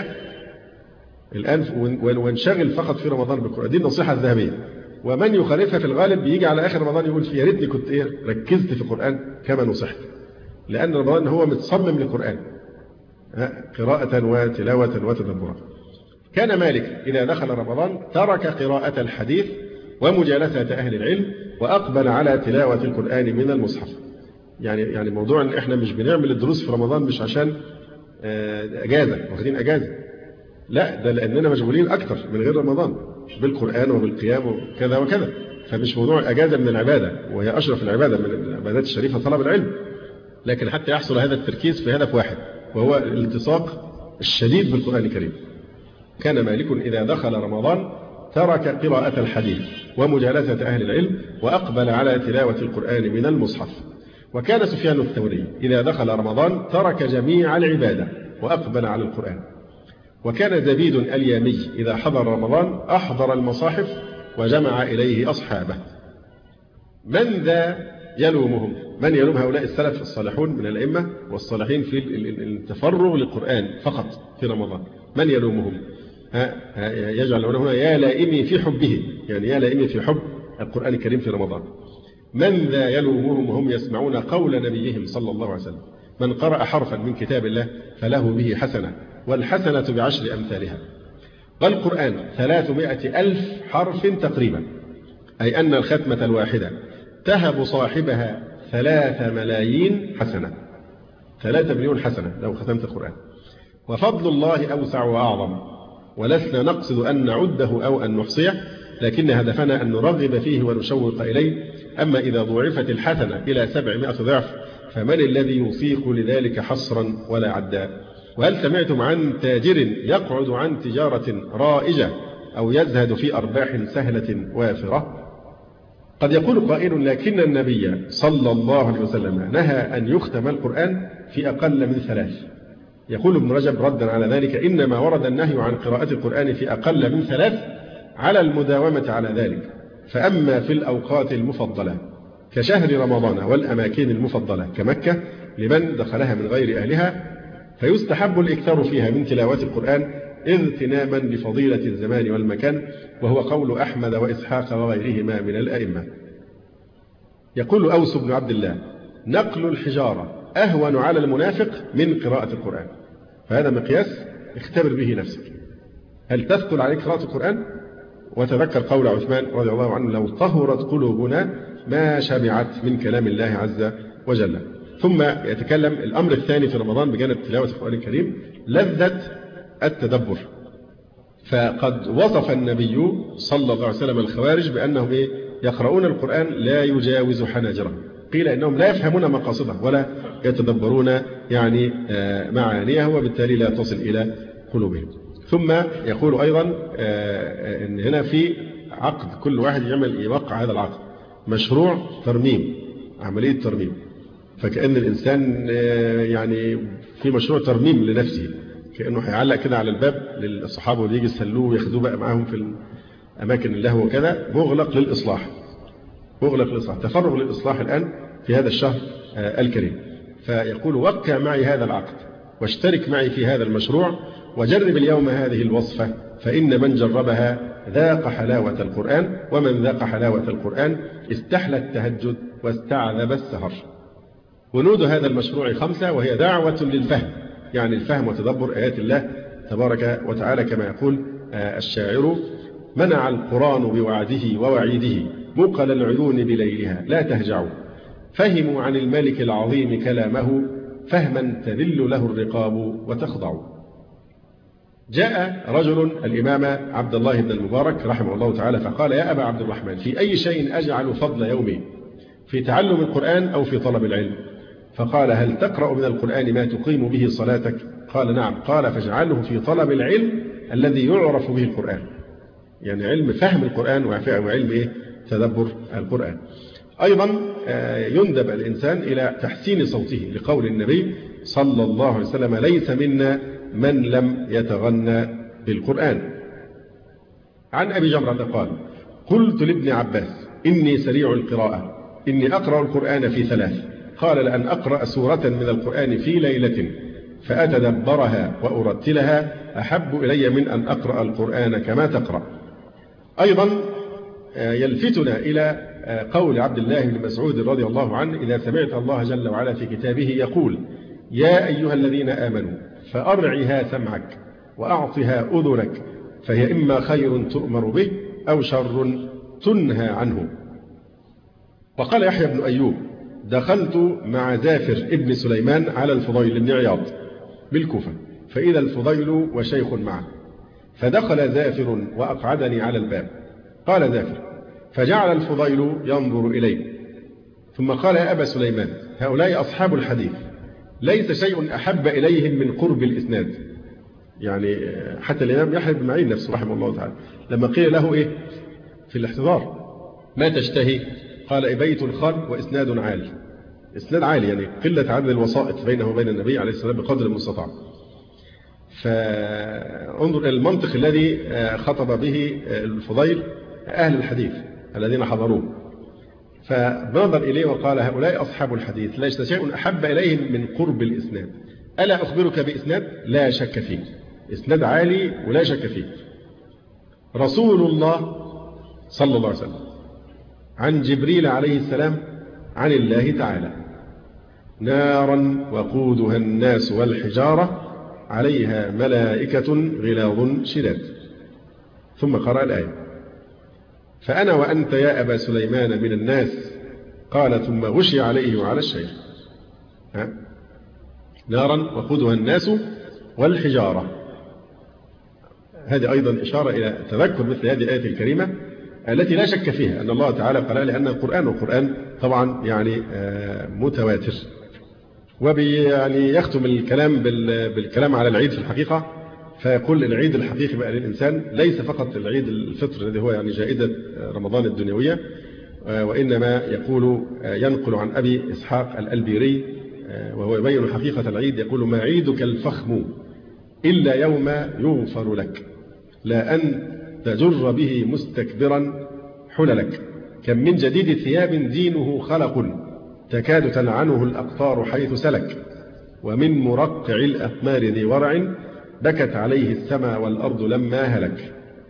الآن وانشغل فقط في رمضان بالقرآن. دي النصيحة الذهبية. ومن يخالفها في الغالب بيجي على آخر رمضان يقول في يا ريتني كنت إيه ركزت في القرآن كما نصحت، لأن رمضان هو متصمم للقرآن قراءة وتلاوة وتدبرا. كان مالك إذا دخل رمضان ترك قراءة الحديث ومجالسة أهل العلم وأقبل على تلاوة القرآن من المصحف. يعني يعني موضوع إن إحنا مش بنعمل الدروس في رمضان مش عشان أجازة واخدين أجازة، لا، ده لأننا مشغولين أكتر من غير رمضان بالقرآن وبالقيام وكذا وكذا. فمش موضوع الأجازة من العبادة، وهي أشرف العبادة من العبادات الشريفة طلب العلم، لكن حتى يحصل هذا التركيز في هدف واحد وهو الالتصاق الشديد بالقرآن الكريم. كان مالك إذا دخل رمضان ترك قراءة الحديث ومجالسة أهل العلم وأقبل على تلاوة القرآن من المصحف. وكان سفيان الثوري إذا دخل رمضان ترك جميع العبادة وأقبل على القرآن. وكان زبيد اليامي إذا حضر رمضان أحضر المصاحف وجمع إليه أصحابه. من ذا يلومهم؟ من يلوم هؤلاء السلف الصالحون من الأئمة والصالحين في التفرغ للقرآن فقط في رمضان؟ من يلومهم؟ يجعل هنا يا لائمي في حبه، يعني يا لائمي في حب القرآن الكريم في رمضان. من ذا يلومهم وهم يسمعون قول نبيهم صلى الله عليه وسلم: من قرأ حرفا من كتاب الله فله به حسنة والحسنة بعشر أمثالها. والقرآن ثلاثمائة ألف حرف تقريبا، أي أن الختمة الواحدة تهب صاحبها ثلاث ملايين حسنة، ثلاثة مليون حسنة لو ختمت القرآن. وفضل الله أوسع وأعظم، ولسنا نقصد أن نعده أو أن نحصيه، لكن هدفنا أن نرغب فيه ونشوق إليه. أما إذا ضعفت الحسنة إلى سبعمائة ضعف فمن الذي يصيق لذلك حصرا ولا عداء؟ وهل سمعتم عن تاجر يقعد عن تجارة رائجة أو يزهد في أرباح سهلة وافرة؟ قد يقول قائل: لكن النبي صلى الله عليه وسلم نهى أن يختم القرآن في أقل من ثلاث. يقول ابن رجب ردا على ذلك: إنما ورد النهي عن قراءة القرآن في أقل من ثلاث على المداومة على ذلك. فأما في الأوقات المفضلة كشهر رمضان والأماكن المفضلة كمكة لمن دخلها من غير أهلها فيستحب الإكثار فيها من تلاوة القرآن اغتناما بفضيلة الزمان والمكان، وهو قول أحمد وإسحاق وغيرهما من الأئمة. يقول أوس بن عبد الله: نقل الحجارة أهون على المنافق من قراءة القرآن. فهذا مقياس اختبر به نفسك، هل تثقل عليك قراءة القرآن؟ وتذكر قول عثمان رضي الله عنه: لو طهرت قلوبنا ما شبعت من كلام الله عز وجل. ثم يتكلم الأمر الثاني في رمضان بجانب تلاوة القرآن الكريم لذة التدبر. فقد وصف النبي صلى الله عليه وسلم الخوارج بأنهم يقرؤون القرآن لا يجاوز حناجرهم. قيل إنهم لا يفهمون مقاصده ولا يتدبرون يعني معانيها وبالتالي لا تصل إلى قلوبهم. ثم يقول أيضا أن هنا في عقد، كل واحد يعمل يوقع هذا العقد، مشروع ترميم، عملية ترميم. فكأن الإنسان يعني في مشروع ترميم لنفسه، كأنه هيعلق كده على الباب للصحابة واللي يجي يسلوه وياخدوه بقى معاهم في أماكن اللهو وكذا، مغلق للإصلاح، مغلق للإصلاح، تفرغ للإصلاح الآن في هذا الشهر الكريم. فيقول وقع معي هذا العقد واشترك معي في هذا المشروع وجرب اليوم هذه الوصفة، فإن من جربها ذاق حلاوة القرآن، ومن ذاق حلاوة القرآن استحلى التهجد واستعذب السهر. ونود هذا المشروع خمسة، وهي دعوة للفهم، يعني الفهم وتدبر آيات الله تبارك وتعالى، كما يقول الشاعر: منع القرآن بوعده ووعيده مقل العيون بليلها لا تهجعوا، فهموا عن الملك العظيم كلامه فهما تذل له الرقاب وتخضع. جاء رجل الإمام عبد الله بن المبارك رحمه الله تعالى فقال: يا أبا عبد الرحمن، في أي شيء أجعل فضل يومي، في تعلم القرآن أو في طلب العلم؟ فقال: هل تقرأ من القرآن ما تقيم به صلاتك؟ قال: نعم. قال: فاجعله في طلب العلم الذي يعرف به القرآن، يعني علم فهم القرآن وعلم إيه؟ تدبر القرآن. أيضا يندب الإنسان إلى تحسين صوته، لقول النبي صلى الله عليه وسلم: ليس منا من لم يتغنى بالقرآن. عن أبي جمرة قال: قلت لابن عباس: إني سريع القراءة، إني أقرأ القرآن في ثلاث. قال: لأن أقرأ سورة من القرآن في ليلة فأتدبرها وأرتلها أحب إلي من أن أقرأ القرآن كما تقرأ. أيضا يلفتنا إلى قول عبد الله بن مسعود رضي الله عنه: إذا سمعت الله جل وعلا في كتابه يقول: يا أيها الذين آمنوا فأرعها سمعك وأعطها أذنك، فهي إما خير تؤمر به أو شر تنهى عنه. وقال يحيى بن أيوب: دخلت مع زافر ابن سليمان على الفضيل بن عياض بالكوفة، فإذا الفضيل وشيخ معه، فدخل زافر وأقعدني على الباب. قال زافر: فجعل الفضيل ينظر إليه، ثم قال: يا أبا سليمان، هؤلاء أصحاب الحديث، ليس شيء أحب إليهم من قرب الإسناد. يعني حتى الإمام يحيى بن معين نفسه رحمه الله تعالى لما قيل له إيه في الاحتضار: ما تشتهي؟ قال: بيت خال وإسناد عالي. إسناد عالي يعني قلة عدد الوسائط بينه وبين النبي عليه الصلاة والسلام بقدر المستطاع. فانظر إلى المنطق الذي خطب به الفضيل أهل الحديث الذين حضروه، فنظر إليه وقال: هؤلاء أصحاب الحديث، ليس شيء أحب إليهم من قرب الإسناد. ألا أخبرك بإسناد لا شك فيه، إسناد عالي ولا شك فيه. رسول الله صلى الله عليه وسلم عن جبريل عليه السلام عن الله تعالى: نارا وقودها الناس والحجارة عليها ملائكة غلاظ شداد. ثم قرأ الآية: فأنا وأنت يا أبا سليمان من الناس. قال: ثم غشي عليه وعلى الشيخ. ها؟ نارا وقودها الناس والحجارة. هذه أيضا إشارة إلى تذكر مثل هذه الآية الكريمة التي لا شك فيها أن الله تعالى قال لأن القرآن والقرآن طبعا يعني متواتر. وبي يعني يختم الكلام بالكلام على العيد في الحقيقة، فيقول العيد الحقيقي بقى للإنسان ليس فقط العيد الفطر الذي هو يعني جائزة رمضان الدنيوية، وإنما يقول ينقل عن أبي إسحاق الألبيري وهو يبين حقيقة العيد، يقول: ما عيدك الفخم إلا يوم يغفر لك، لا أن تجر به مستكبرا حللك، كم من جديد ثياب دينه خلق تكاد تلعنه الأقطار حيث سلك، ومن مرقع الأقمار ذي ورع بكت عليه السماء والأرض لما هلك.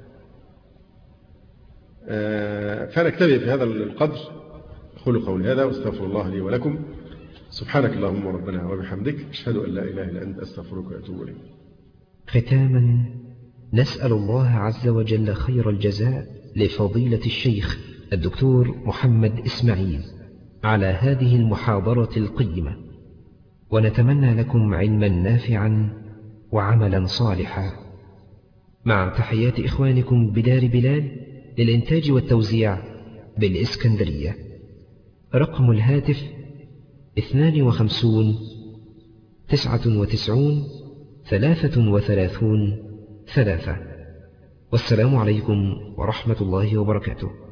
فنكتفي في هذا القدر. أقول قولي هذا واستغفر الله لي ولكم. سبحانك اللهم ربنا وبحمدك، أشهد أن لا إله إلا أنت، أستغفرك وأتوب إليك. ختاما، نسأل الله عز وجل خير الجزاء لفضيلة الشيخ الدكتور محمد إسماعيل على هذه المحاضرة القيمة، ونتمنى لكم علما نافعا وعملا صالحا، مع تحيات إخوانكم بدار بلال للإنتاج والتوزيع بالإسكندرية. رقم الهاتف اثنان وخمسون تسعة وتسعون ثلاثة وثلاثون ثلاثة. والسلام عليكم ورحمة الله وبركاته.